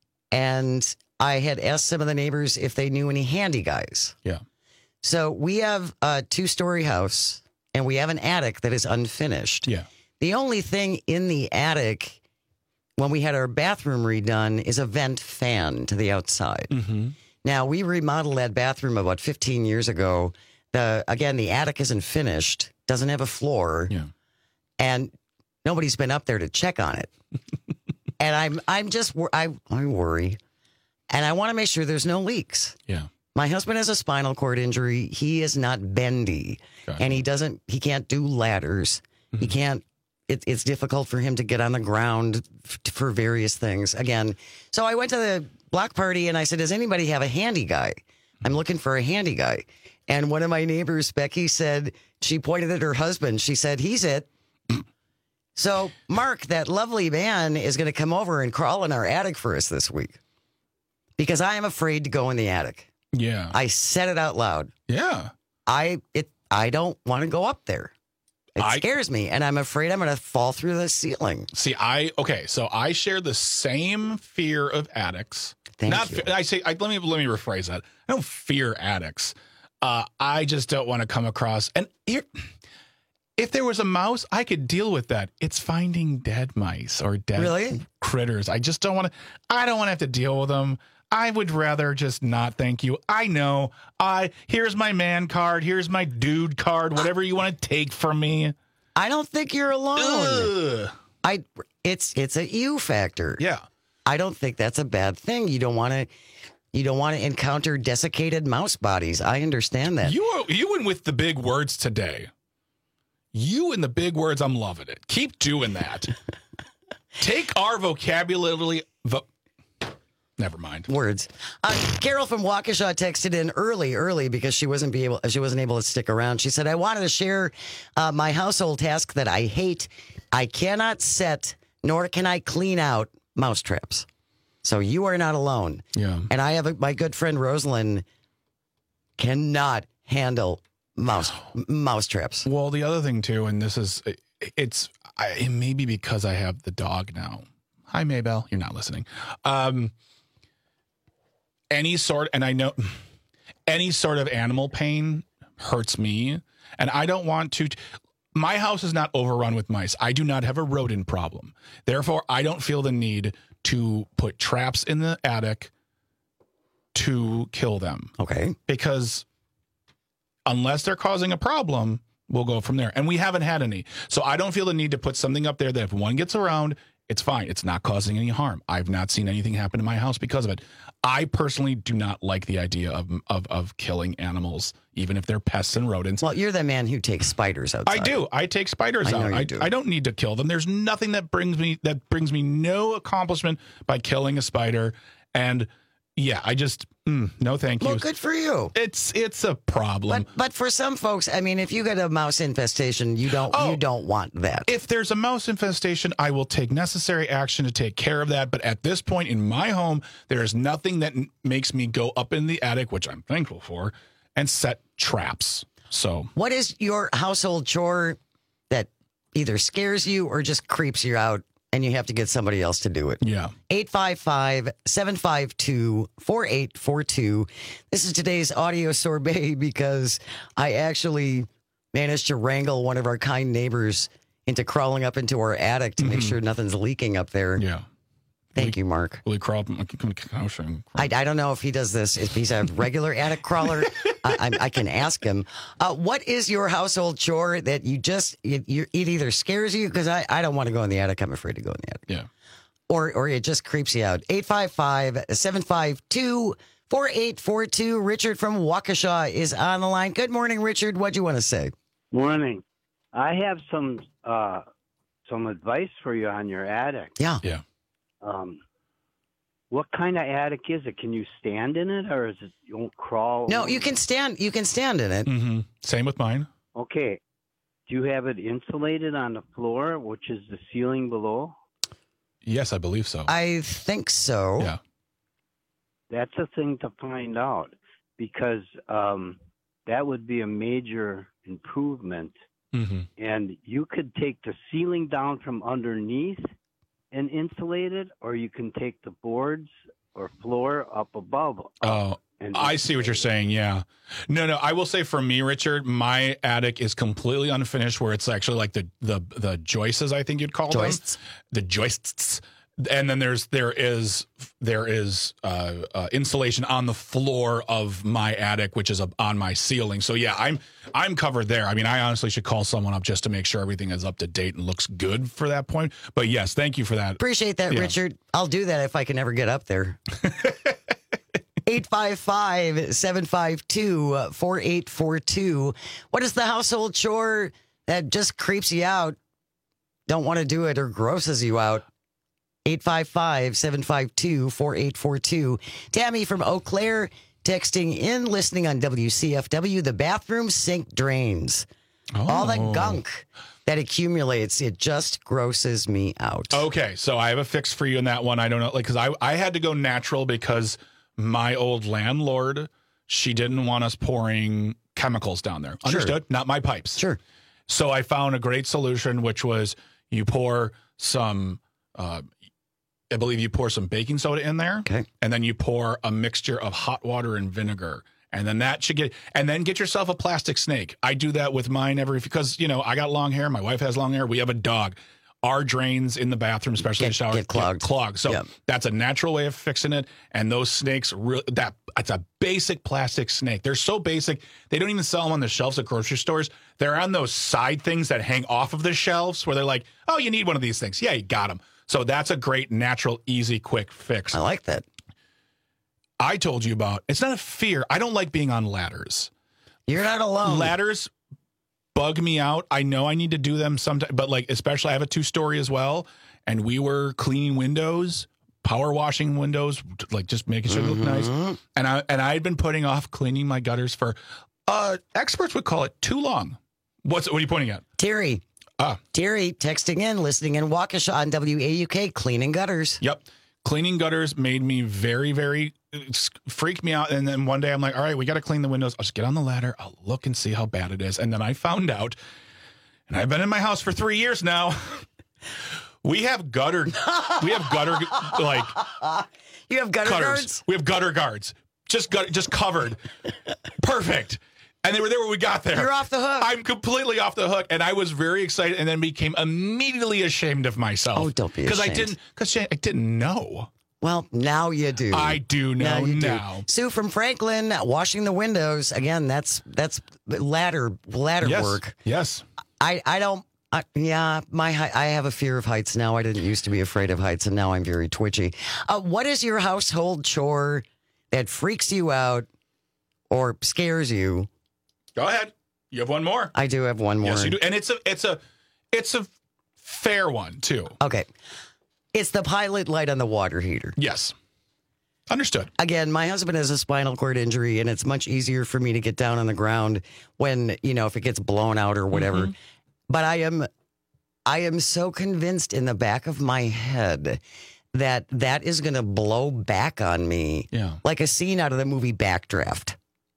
And I had asked some of the neighbors if they knew any handy guys. Yeah. So we have a two-story house. And we have an attic that is unfinished. Yeah. The only thing in the attic, when we had our bathroom redone, is a vent fan to the outside. Mm-hmm. Now, we remodeled that bathroom about fifteen years ago. The Again, the attic isn't finished, doesn't have a floor. Yeah. And nobody's been up there to check on it. And I'm I'm just, I, I worry. And I want to make sure there's no leaks. Yeah. My husband has a spinal cord injury. He is not bendy, Gotcha. and he doesn't. He can't do ladders. Mm-hmm. He can't. It, it's difficult for him to get on the ground f- for various things. Again, so I went to the block party and I said, "Does anybody have a handy guy? I'm looking for a handy guy." And one of my neighbors, Becky, said she pointed at her husband. She said, "He's it." So Mark, that lovely man, is going to come over and crawl in our attic for us this week because I am afraid to go in the attic. Yeah. I said it out loud. Yeah. I it I don't want to go up there. It I, scares me, and I'm afraid I'm going to fall through the ceiling. See, I okay, so I share the same fear of attics. Thank Not you. I say I, let me let me rephrase that. I don't fear attics. Uh, I just don't want to come across and here. If there was a mouse, I could deal with that. It's finding dead mice or dead really? critters. I just don't want to. I don't want to have to deal with them. I would rather just not, thank you. I know. I here's my man card. Here's my dude card. Whatever you want to take from me. I don't think you're alone. Ugh. I it's it's a you factor. Yeah. I don't think that's a bad thing. You don't want to you don't want to encounter desiccated mouse bodies. I understand that. You are, you went with the big words today. You and the big words. I'm loving it. Keep doing that. Take our vocabulary. Vo- Never mind. Words. Uh, Carol from Waukesha texted in early, early because she wasn't be able, she wasn't able to stick around. She said, "I wanted to share uh, my household task that I hate. I cannot set nor can I clean out mouse traps. So you are not alone." Yeah. And I have a, my good friend Rosalind cannot handle mouse mouse traps. Well, the other thing too, and this is it's I, it may be because I have the dog now. Hi, Maybell. You're not listening. Um. Any sort, and I know any sort of animal pain hurts me, and I don't want to. My house is not overrun with mice. I do not have a rodent problem. Therefore, I don't feel the need to put traps in the attic to kill them. Okay. Because unless they're causing a problem, we'll go from there. And we haven't had any. So I don't feel the need to put something up there that if one gets around, it's fine. It's not causing any harm. I've not seen anything happen in my house because of it. I personally do not like the idea of of, of killing animals, even if they're pests and rodents. Well, you're the man who takes spiders outside. I do. I take spiders I know out. you I, do. I don't need to kill them. There's nothing that brings me that brings me no accomplishment by killing a spider. And yeah, I just mm, no thank you. Well, good for you. It's it's a problem. But but for some folks, I mean, if you get a mouse infestation, you don't Oh. you don't want that. If there's a mouse infestation, I will take necessary action to take care of that. But at this point in my home, there is nothing that n- makes me go up in the attic, which I'm thankful for, and set traps. So What is your household chore that either scares you or just creeps you out and you have to get somebody else to do it? yeah. eight five five, seven five two, four eight four two. This is today's audio sorbet because I actually managed to wrangle one of our kind neighbors into crawling up into our attic to make sure nothing's leaking up there. Yeah. Thank you, Mark. Will he crawl up? Crawl. I, I don't know if he does this. If he's a regular attic crawler, I, I, I can ask him. Uh, what is your household chore that you just, you, you, it either scares you, because I, I don't want to go in the attic. I'm afraid to go in the attic. Yeah. Or, or it just creeps you out. eight five five, seven five two, four eight four two. Richard from Waukesha is on the line. Good morning, Richard. What do you want to say? Morning. I have some uh, some advice for you on your attic. Yeah. Yeah. Um, what kind of attic is it? Can you stand in it, or is it you won't crawl? No, you can stand. You can stand in it. Mm-hmm. Same with mine. Okay. Do you have it insulated on the floor, which is the ceiling below? Yes, I believe so. I think so. Yeah. That's a thing to find out, because um, that would be a major improvement. Mm-hmm. And you could take the ceiling down from underneath and insulate it, or you can take the boards or floor up above. Oh, I see what you're saying. Yeah. No, no. I will say for me, Richard, my attic is completely unfinished, where it's actually like the the the joists, I think you'd call Joists. them. The joists. And then there's there is there is uh, uh, insulation on the floor of my attic, which is uh, on my ceiling. So yeah, I'm I'm covered there. I mean, I honestly should call someone up just to make sure everything is up to date and looks good for that point. But yes, thank you for that. Appreciate that, Yeah. Richard. I'll do that if I can ever get up there. eight five five, seven five two, four eight four two. What is the household chore that just creeps you out? Don't want to do it or grosses you out? eight five five, seven five two, four eight four two. Tammy from Eau Claire texting in, listening on W C F W. The bathroom sink drains. All the Oh. gunk that accumulates, it just grosses me out. Okay, so I have a fix for you in that one. I don't know, like, because I, I had to go natural because my old landlord, she didn't want us pouring chemicals down there. Sure. Understood? Not my pipes. Sure. So I found a great solution, which was you pour some, uh, I believe you pour some baking soda in there. Okay. And then you pour a mixture of hot water and vinegar. And then that should get, and then get yourself a plastic snake. I do that with mine every, because, you know, I got long hair. My wife has long hair. We have a dog. Our drains in the bathroom, especially Get- the shower, get clogged. clogged. So Yep. that's a natural way of fixing it. And those snakes, re- that it's a basic plastic snake. They're so basic, they don't even sell them on the shelves at grocery stores. They're on those side things that hang off of the shelves where they're like, oh, you need one of these things. Yeah, you got them. So that's a great, natural, easy, quick fix. I like that. I told you about, it's not a fear. I don't like being on ladders. You're not alone. Ladders bug me out. I know I need to do them sometime, but like, especially I have a two story as well. And we were cleaning windows, power washing windows, like just making sure they look nice. And I, and I had been putting off cleaning my gutters for, uh, experts would call it too long. What's, what are you pointing at? Terry. Ah. Terry texting in, listening in Waukesha on W A U K, cleaning gutters. Yep. Cleaning gutters made me very, very, freaked me out. And then one day I'm like, all right, we got to clean the windows. I'll just get on the ladder. I'll look and see how bad it is. And then I found out, and I've been in my house for three years now. We have gutter, we have gutter, like. You have gutter cutters. guards? We have gutter guards. Just gut, just covered. Perfect. And they were there when we got there. You're off the hook. I'm completely off the hook. And I was very excited and then became immediately ashamed of myself. Oh, don't be Because I ashamed. didn't, because I didn't know. Well, now you do. I do know now. You now. Do. Sue from Franklin, washing the windows. Again, that's that's ladder ladder yes. work. Yes. I, I don't, I, yeah, my I have a fear of heights now. I didn't used to be afraid of heights, and now I'm very twitchy. Uh, what is your household chore that freaks you out or scares you? Go ahead. You have one more. I do have one more. Yes, you do. And it's a, it's a, it's a fair one, too. Okay. It's the pilot light on the water heater. Yes. Understood. Again, my husband has a spinal cord injury, and it's much easier for me to get down on the ground when, you know, if it gets blown out or whatever. Mm-hmm. But I am, I am so convinced in the back of my head that that is going to blow back on me. Yeah. Like a scene out of the movie Backdraft.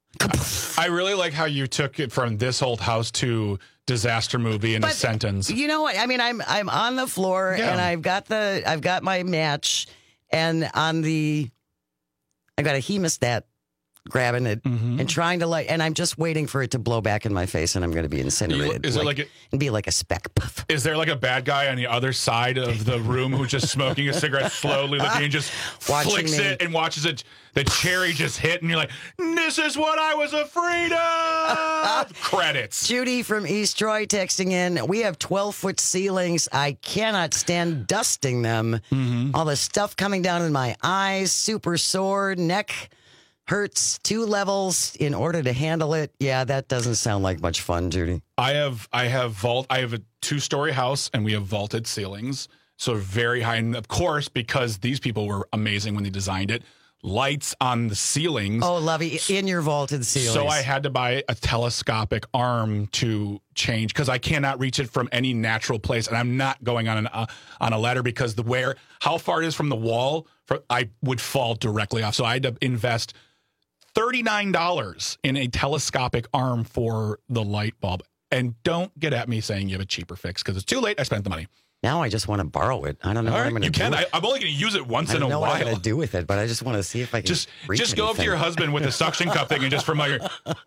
I really like how you took it from This Old House to disaster movie in but a sentence. You know what? I mean, I'm I'm on the floor yeah. and I've got the I've got my match, and on the I've got a hemostat grabbing it mm-hmm. and trying to light, and I'm just waiting for it to blow back in my face, and I'm going to be incinerated. Is like, it like a, and be like a speck puff? Is there like a bad guy on the other side of the room who's just smoking a cigarette slowly, looking and just Watching flicks me. it and watches it, the cherry just hit, and you're like, "This is what I was afraid of." Credits. Judy from East Troy texting in. We have twelve foot ceilings. I cannot stand dusting them. Mm-hmm. All the stuff coming down in my eyes. Super sore neck. Hurts two levels in order to handle it. Yeah, that doesn't sound like much fun, Judy. I have I have vault I have a two-story house, and we have vaulted ceilings. So very high, and of course, because these people were amazing when they designed it, lights on the ceilings. Oh, Lovey, in your vaulted ceilings. So I had to buy a telescopic arm to change, because I cannot reach it from any natural place, and I'm not going on an uh, on a ladder, because the where how far it is from the wall, for, I would fall directly off. So I had to invest thirty-nine dollars in a telescopic arm for the light bulb. And don't get at me saying you have a cheaper fix, because it's too late. I spent the money. Now I just want to borrow it. I don't know All what right, I'm going to you do. can. I, I'm only going to use it once I in a know while. what I'm going to do with it, but I just want to see if I can just reach just go anything. up to your husband with a suction cup thing and just from like.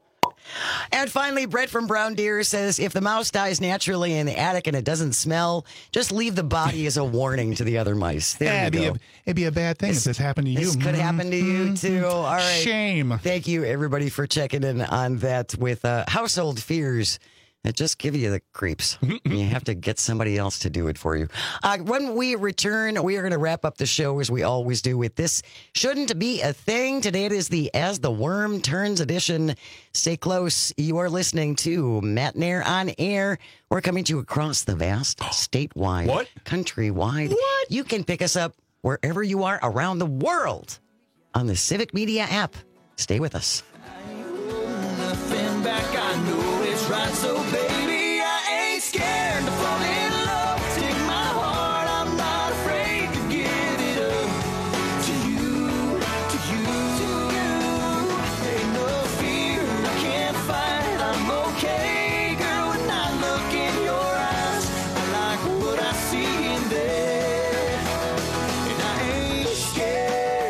And finally, Brett from Brown Deer says, if the mouse dies naturally in the attic and it doesn't smell, just leave the body as a warning to the other mice. There yeah, you it'd, go. be a, it'd be a bad thing this, if this happened to you. This could mm-hmm. happen to you, too. All right. Shame. Thank you, everybody, for checking in on that with uh, household fears that just give you the creeps. You have to get somebody else to do it for you. Uh, when we return, we are going to wrap up the show as we always do with This Shouldn't Be a Thing. Today it is the As the Worm Turns edition. Stay close. You are listening to Matt Nair on Air. We're coming to you across the vast, statewide, what? countrywide. What? You can pick us up wherever you are around the world on the Civic Media app. Stay with us. Back, I know it's right, so baby, I ain't scared to fall in love. Take my heart, I'm not afraid to give it up to you, to you, to you. Ain't no fear I can't fight, I'm okay, girl, when I look in your eyes. I like what I see in there, and I ain't scared.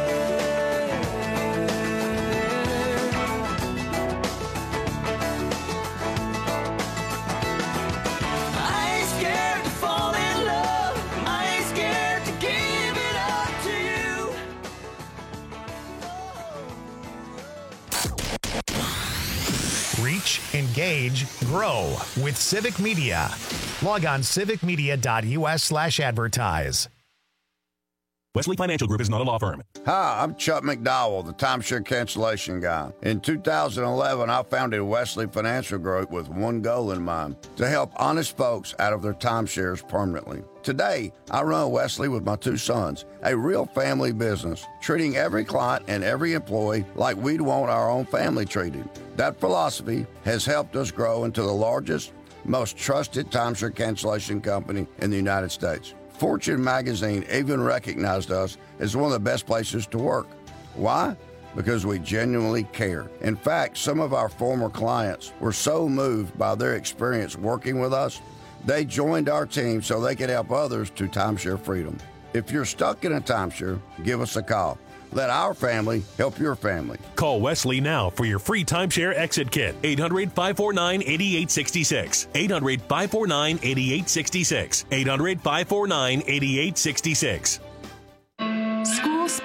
Reach, engage, grow with Civic Media. Log on civicmedia.us slash advertise. Wesley Financial Group is not a law firm. Hi, I'm Chuck McDowell, the timeshare cancellation guy. In two thousand eleven, I founded Wesley Financial Group with one goal in mind, to help honest folks out of their timeshares permanently. Today, I run Wesley with my two sons, a real family business, treating every client and every employee like we'd want our own family treated. That philosophy has helped us grow into the largest, most trusted timeshare cancellation company in the United States. Fortune magazine even recognized us as one of the best places to work. Why? Because we genuinely care. In fact, some of our former clients were so moved by their experience working with us, they joined our team so they could help others to timeshare freedom. If you're stuck in a timeshare, give us a call. Let our family help your family. Call Wesley now for your free timeshare exit kit. eight hundred, five four nine, eight eight six six. eight hundred, five four nine, eight eight six six. eight hundred, five four nine, eight eight six six.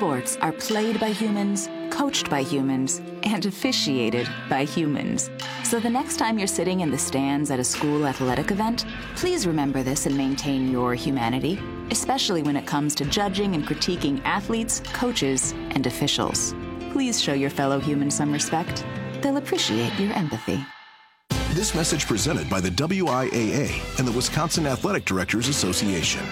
sports are played by humans, coached by humans, and officiated by humans. So the next time you're sitting in the stands at a school athletic event, please remember this and maintain your humanity, especially when it comes to judging and critiquing athletes, coaches, and officials. Please show your fellow humans some respect. They'll appreciate your empathy. This message presented by the W I A A and the Wisconsin Athletic Directors Association.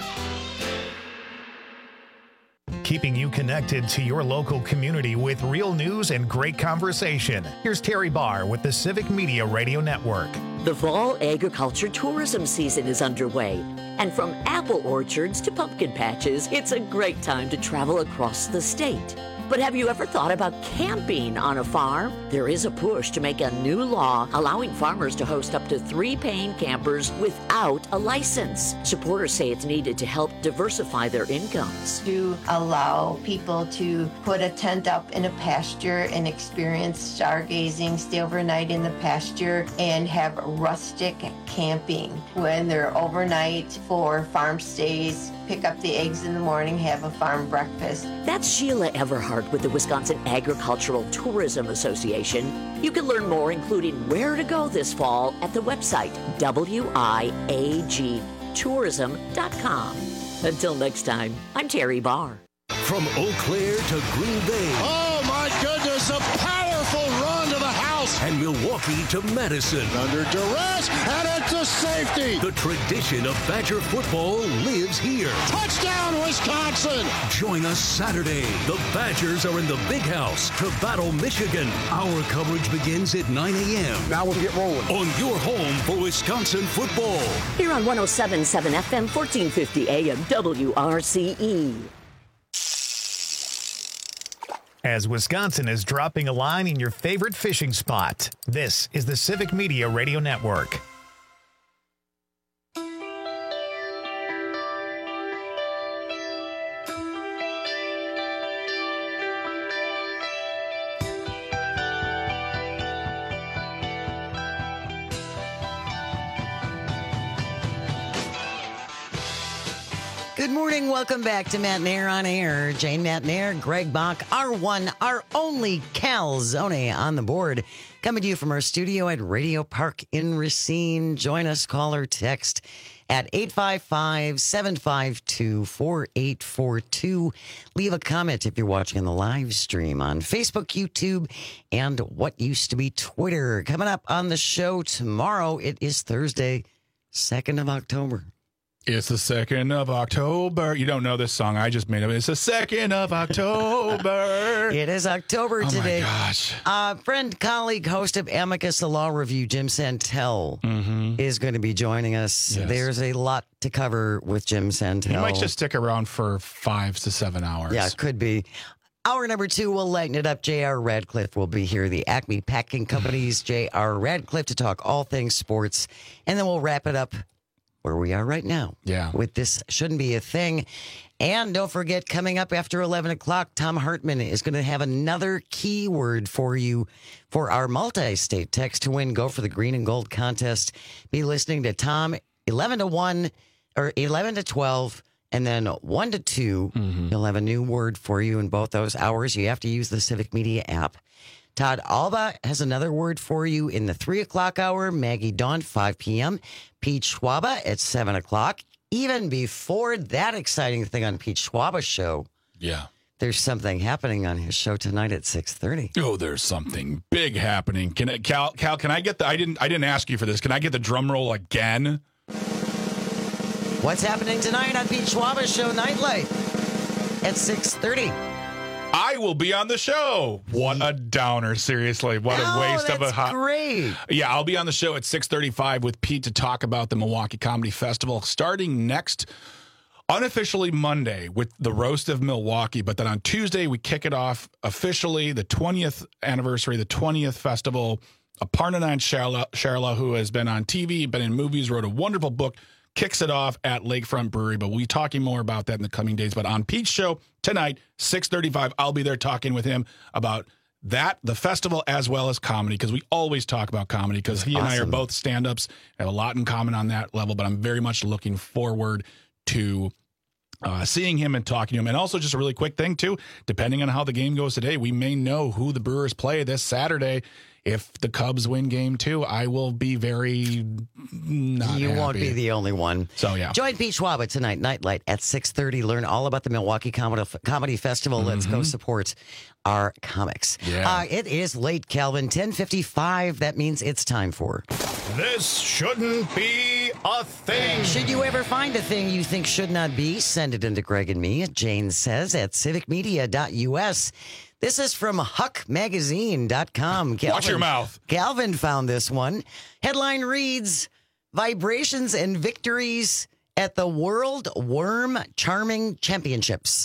Keeping you connected to your local community with real news and great conversation. Here's Terry Barr with the Civic Media Radio Network. The fall agriculture tourism season is underway, and from apple orchards to pumpkin patches, it's a great time to travel across the state. But have you ever thought about camping on a farm? There is a push to make a new law allowing farmers to host up to three paying campers without a license. Supporters say it's needed to help diversify their incomes. To allow people to put a tent up in a pasture and experience stargazing, stay overnight in the pasture, and have rustic camping when they're overnight for farm stays, pick up the eggs in the morning, have a farm breakfast. That's Sheila Everhart with the Wisconsin Agricultural Tourism Association. You can learn more, including where to go this fall, at the website W I A G tourism dot com. Until next time, I'm Terry Barr. From Eau Claire to Green Bay. Oh, my goodness, a powerful run to the house. And Milwaukee to Madison. Under duress, and it's a safety. The tradition of Badger football lives here. Touchdown, Wisconsin. Join us Saturday. The Badgers are in the Big House to battle Michigan. Our coverage begins at nine a.m. Now we'll get rolling. On your home for Wisconsin football. Here on one oh seven point seven F M, fourteen fifty A M, W R C E. As Wisconsin is dropping a line in your favorite fishing spot, this is the Civic Media Radio Network. Good morning. Welcome back to Matt Nair on Air. Jane Matt Nair, Greg Bach, our one, our only Calzone on the board. Coming to you from our studio at Radio Park in Racine. Join us, call or text at eight five five, seven five two, four eight four two. Leave a comment if you're watching on the live stream on Facebook, YouTube, and what used to be Twitter. Coming up on the show tomorrow, it is Thursday, second of October. It's the second of October. You don't know this song. I just made it. It's the second of October. It is October oh today. Oh, my gosh. Uh, friend, colleague, host of Amicus, the Law Review, Jim Santel, mm-hmm. is going to be joining us. Yes. There's a lot to cover with Jim Santel. He might just stick around for five to seven hours. Yeah, it could be. Hour number two, we'll lighten it up. J R. Radcliffe will be here, the Acme Packing Company's J R. Radcliffe, to talk all things sports. And then we'll wrap it up where we are right now. Yeah. With This Shouldn't Be a Thing. And don't forget, coming up after eleven o'clock, Tom Hartman is going to have another keyword for you for our multi-state text to win. Go for the green and gold contest. Be listening to Tom eleven to one or eleven to twelve. And then one to two, mm-hmm. He'll have a new word for you in both those hours. You have to use the Civic Media app. Todd Alba has another word for you in the three o'clock hour. Maggie Dawn, five p.m. Pete Schwaba at seven o'clock. Even before that exciting thing on Pete Schwaba's show. Yeah. There's something happening on his show tonight at six thirty. Oh, there's something big happening. Can I, Cal, Cal, can I get the, I didn't, I didn't ask you for this. Can I get the drum roll again? What's happening tonight on Pete Schwaba's show Nightlight at six thirty? I will be on the show. What a downer, seriously. What a oh, waste of a hot. Great. Yeah, I'll be on the show at six thirty-five with Pete to talk about the Milwaukee Comedy Festival starting next unofficially Monday with the Roast of Milwaukee, but then on Tuesday we kick it off officially, the twentieth anniversary, the twentieth festival. Aparna Sharla, who has been on T V, been in movies, wrote a wonderful book, kicks it off at Lakefront Brewery, but we'll be talking more about that in the coming days. But on Pete's show tonight, six thirty-five, I'll be there talking with him about that, the festival, as well as comedy, because we always talk about comedy, because he awesome. and I are both stand-ups, have a lot in common on that level, but I'm very much looking forward to uh, seeing him and talking to him. And also just a really quick thing, too, depending on how the game goes today, we may know who the Brewers play this Saturday. If the Cubs win game two, I will be very not You happy. won't be the only one. So, yeah. Join Pete Schwaba tonight, Nightlight at six thirty. Learn all about the Milwaukee Comedy, Comedy Festival. Mm-hmm. Let's go support our comics. Yeah. Uh, it is late, Calvin. ten fifty-five. That means it's time for... This shouldn't be a thing. Should you ever find a thing you think should not be, send it into Greg and me, Jane says, at civic media dot u s. This is from huck magazine dot com. Calvin, Watch your mouth. Calvin found this one. Headline reads, Vibrations and Victories at the World Worm Charming Championships.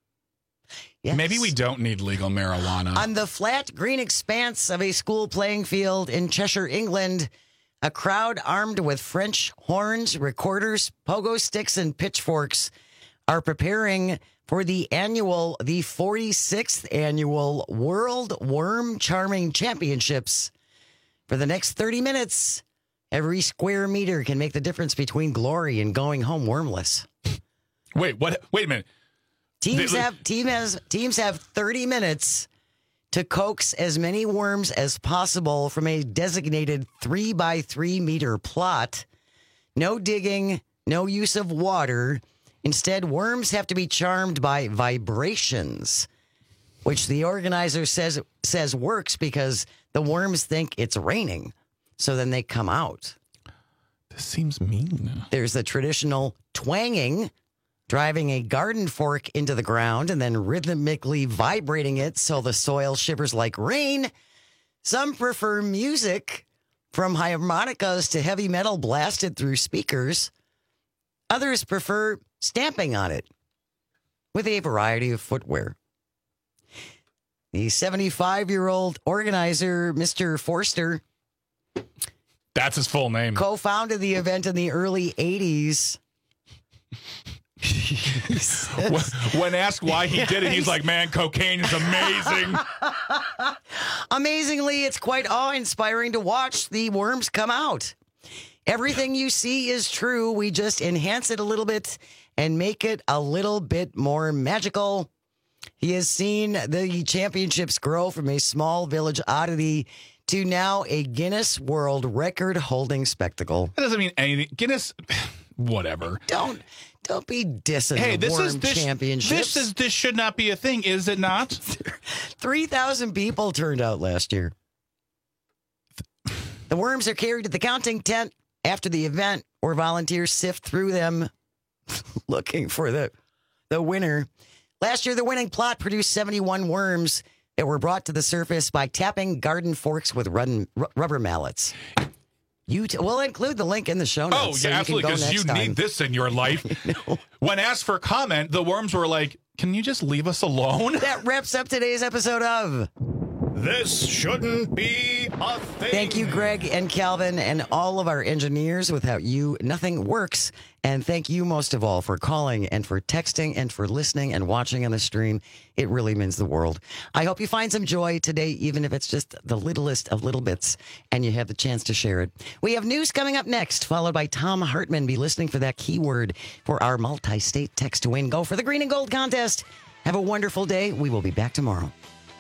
Yes. Maybe we don't need legal marijuana. On the flat green expanse of a school playing field in Cheshire, England, a crowd armed with French horns, recorders, pogo sticks, and pitchforks are preparing for the annual, the forty-sixth annual World Worm Charming Championships. For the next thirty minutes, every square meter can make the difference between glory and going home wormless. Wait, what? Wait a minute. Teams They- have team has teams have thirty minutes to coax as many worms as possible from a designated three by three meter plot. No digging, no use of water. Instead, worms have to be charmed by vibrations, which the organizer says says works because the worms think it's raining. So then they come out. This seems mean. There's the traditional twanging, driving a garden fork into the ground and then rhythmically vibrating it so the soil shivers like rain. Some prefer music, from harmonicas to heavy metal blasted through speakers. Others prefer stamping on it with a variety of footwear. The seventy-five-year-old organizer, Mister Forster, That's his full name. co-founded the event in the early eighties. when, when asked why he did it, he's like, man, cocaine is amazing. Amazingly, it's quite awe-inspiring to watch the worms come out. Everything you see is true. We just enhance it a little bit and make it a little bit more magical. He has seen the championships grow from a small village oddity to now a Guinness World Record-holding spectacle. That doesn't mean anything. Guinness, whatever. Don't don't be dissing Hey, the this worm is this. championships. This is this should not be a thing, is it not? three thousand people turned out last year. The worms are carried to the counting tent after the event, where volunteers sift through them looking for the, the winner. Last year, the winning plot produced seventy-one worms that were brought to the surface by tapping garden forks with run, r- rubber mallets. You t- we'll include the link in the show notes. Oh, so yeah, you absolutely, can go because you next time. need this in your life. When asked for comment, the worms were like, can you just leave us alone? That wraps up today's episode of This shouldn't be a thing. Thank you, Greg and Calvin, and all of our engineers. Without you, nothing works. And thank you most of all for calling and for texting and for listening and watching on the stream. It really means the world. I hope you find some joy today, even if it's just the littlest of little bits, and you have the chance to share it. We have news coming up next, followed by Tom Hartman. Be listening for that keyword for our multi-state text to win. Go for the green and gold contest. Have a wonderful day. We will be back tomorrow.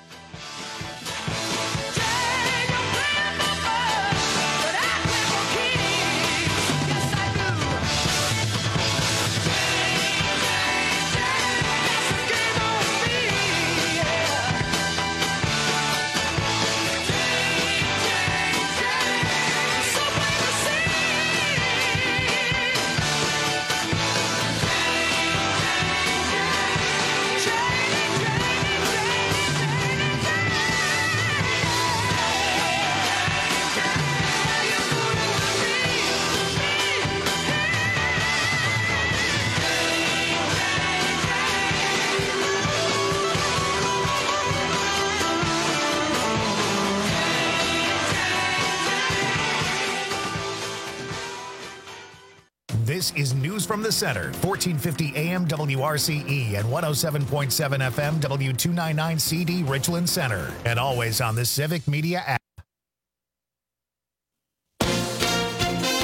This is News from the Center, fourteen fifty A M W R C E and one oh seven point seven F M W two ninety-nine C D Richland Center, and always on the Civic Media app. A B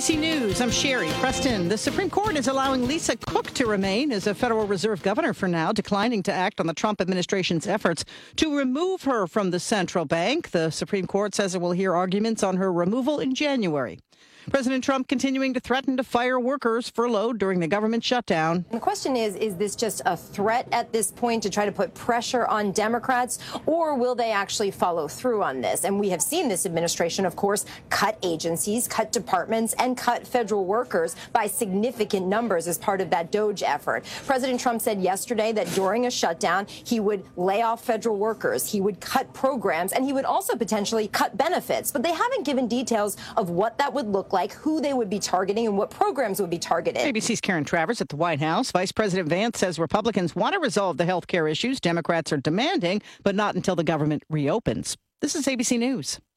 C News, I'm Sherry Preston. The Supreme Court is allowing Lisa Cook to remain as a Federal Reserve governor for now, declining to act on the Trump administration's efforts to remove her from the central bank. The Supreme Court says it will hear arguments on her removal in January. President Trump continuing to threaten to fire workers furloughed during the government shutdown. And the question is, is this just a threat at this point to try to put pressure on Democrats, or will they actually follow through on this? And we have seen this administration, of course, cut agencies, cut departments, and cut federal workers by significant numbers as part of that DOGE effort. President Trump said yesterday that during a shutdown, he would lay off federal workers, he would cut programs, and he would also potentially cut benefits. But they haven't given details of what that would look like, who they would be targeting, and what programs would be targeted. A B C's Karen Travers at the White House. Vice President Vance says Republicans want to resolve the health care issues Democrats are demanding, but not until the government reopens. This is A B C News.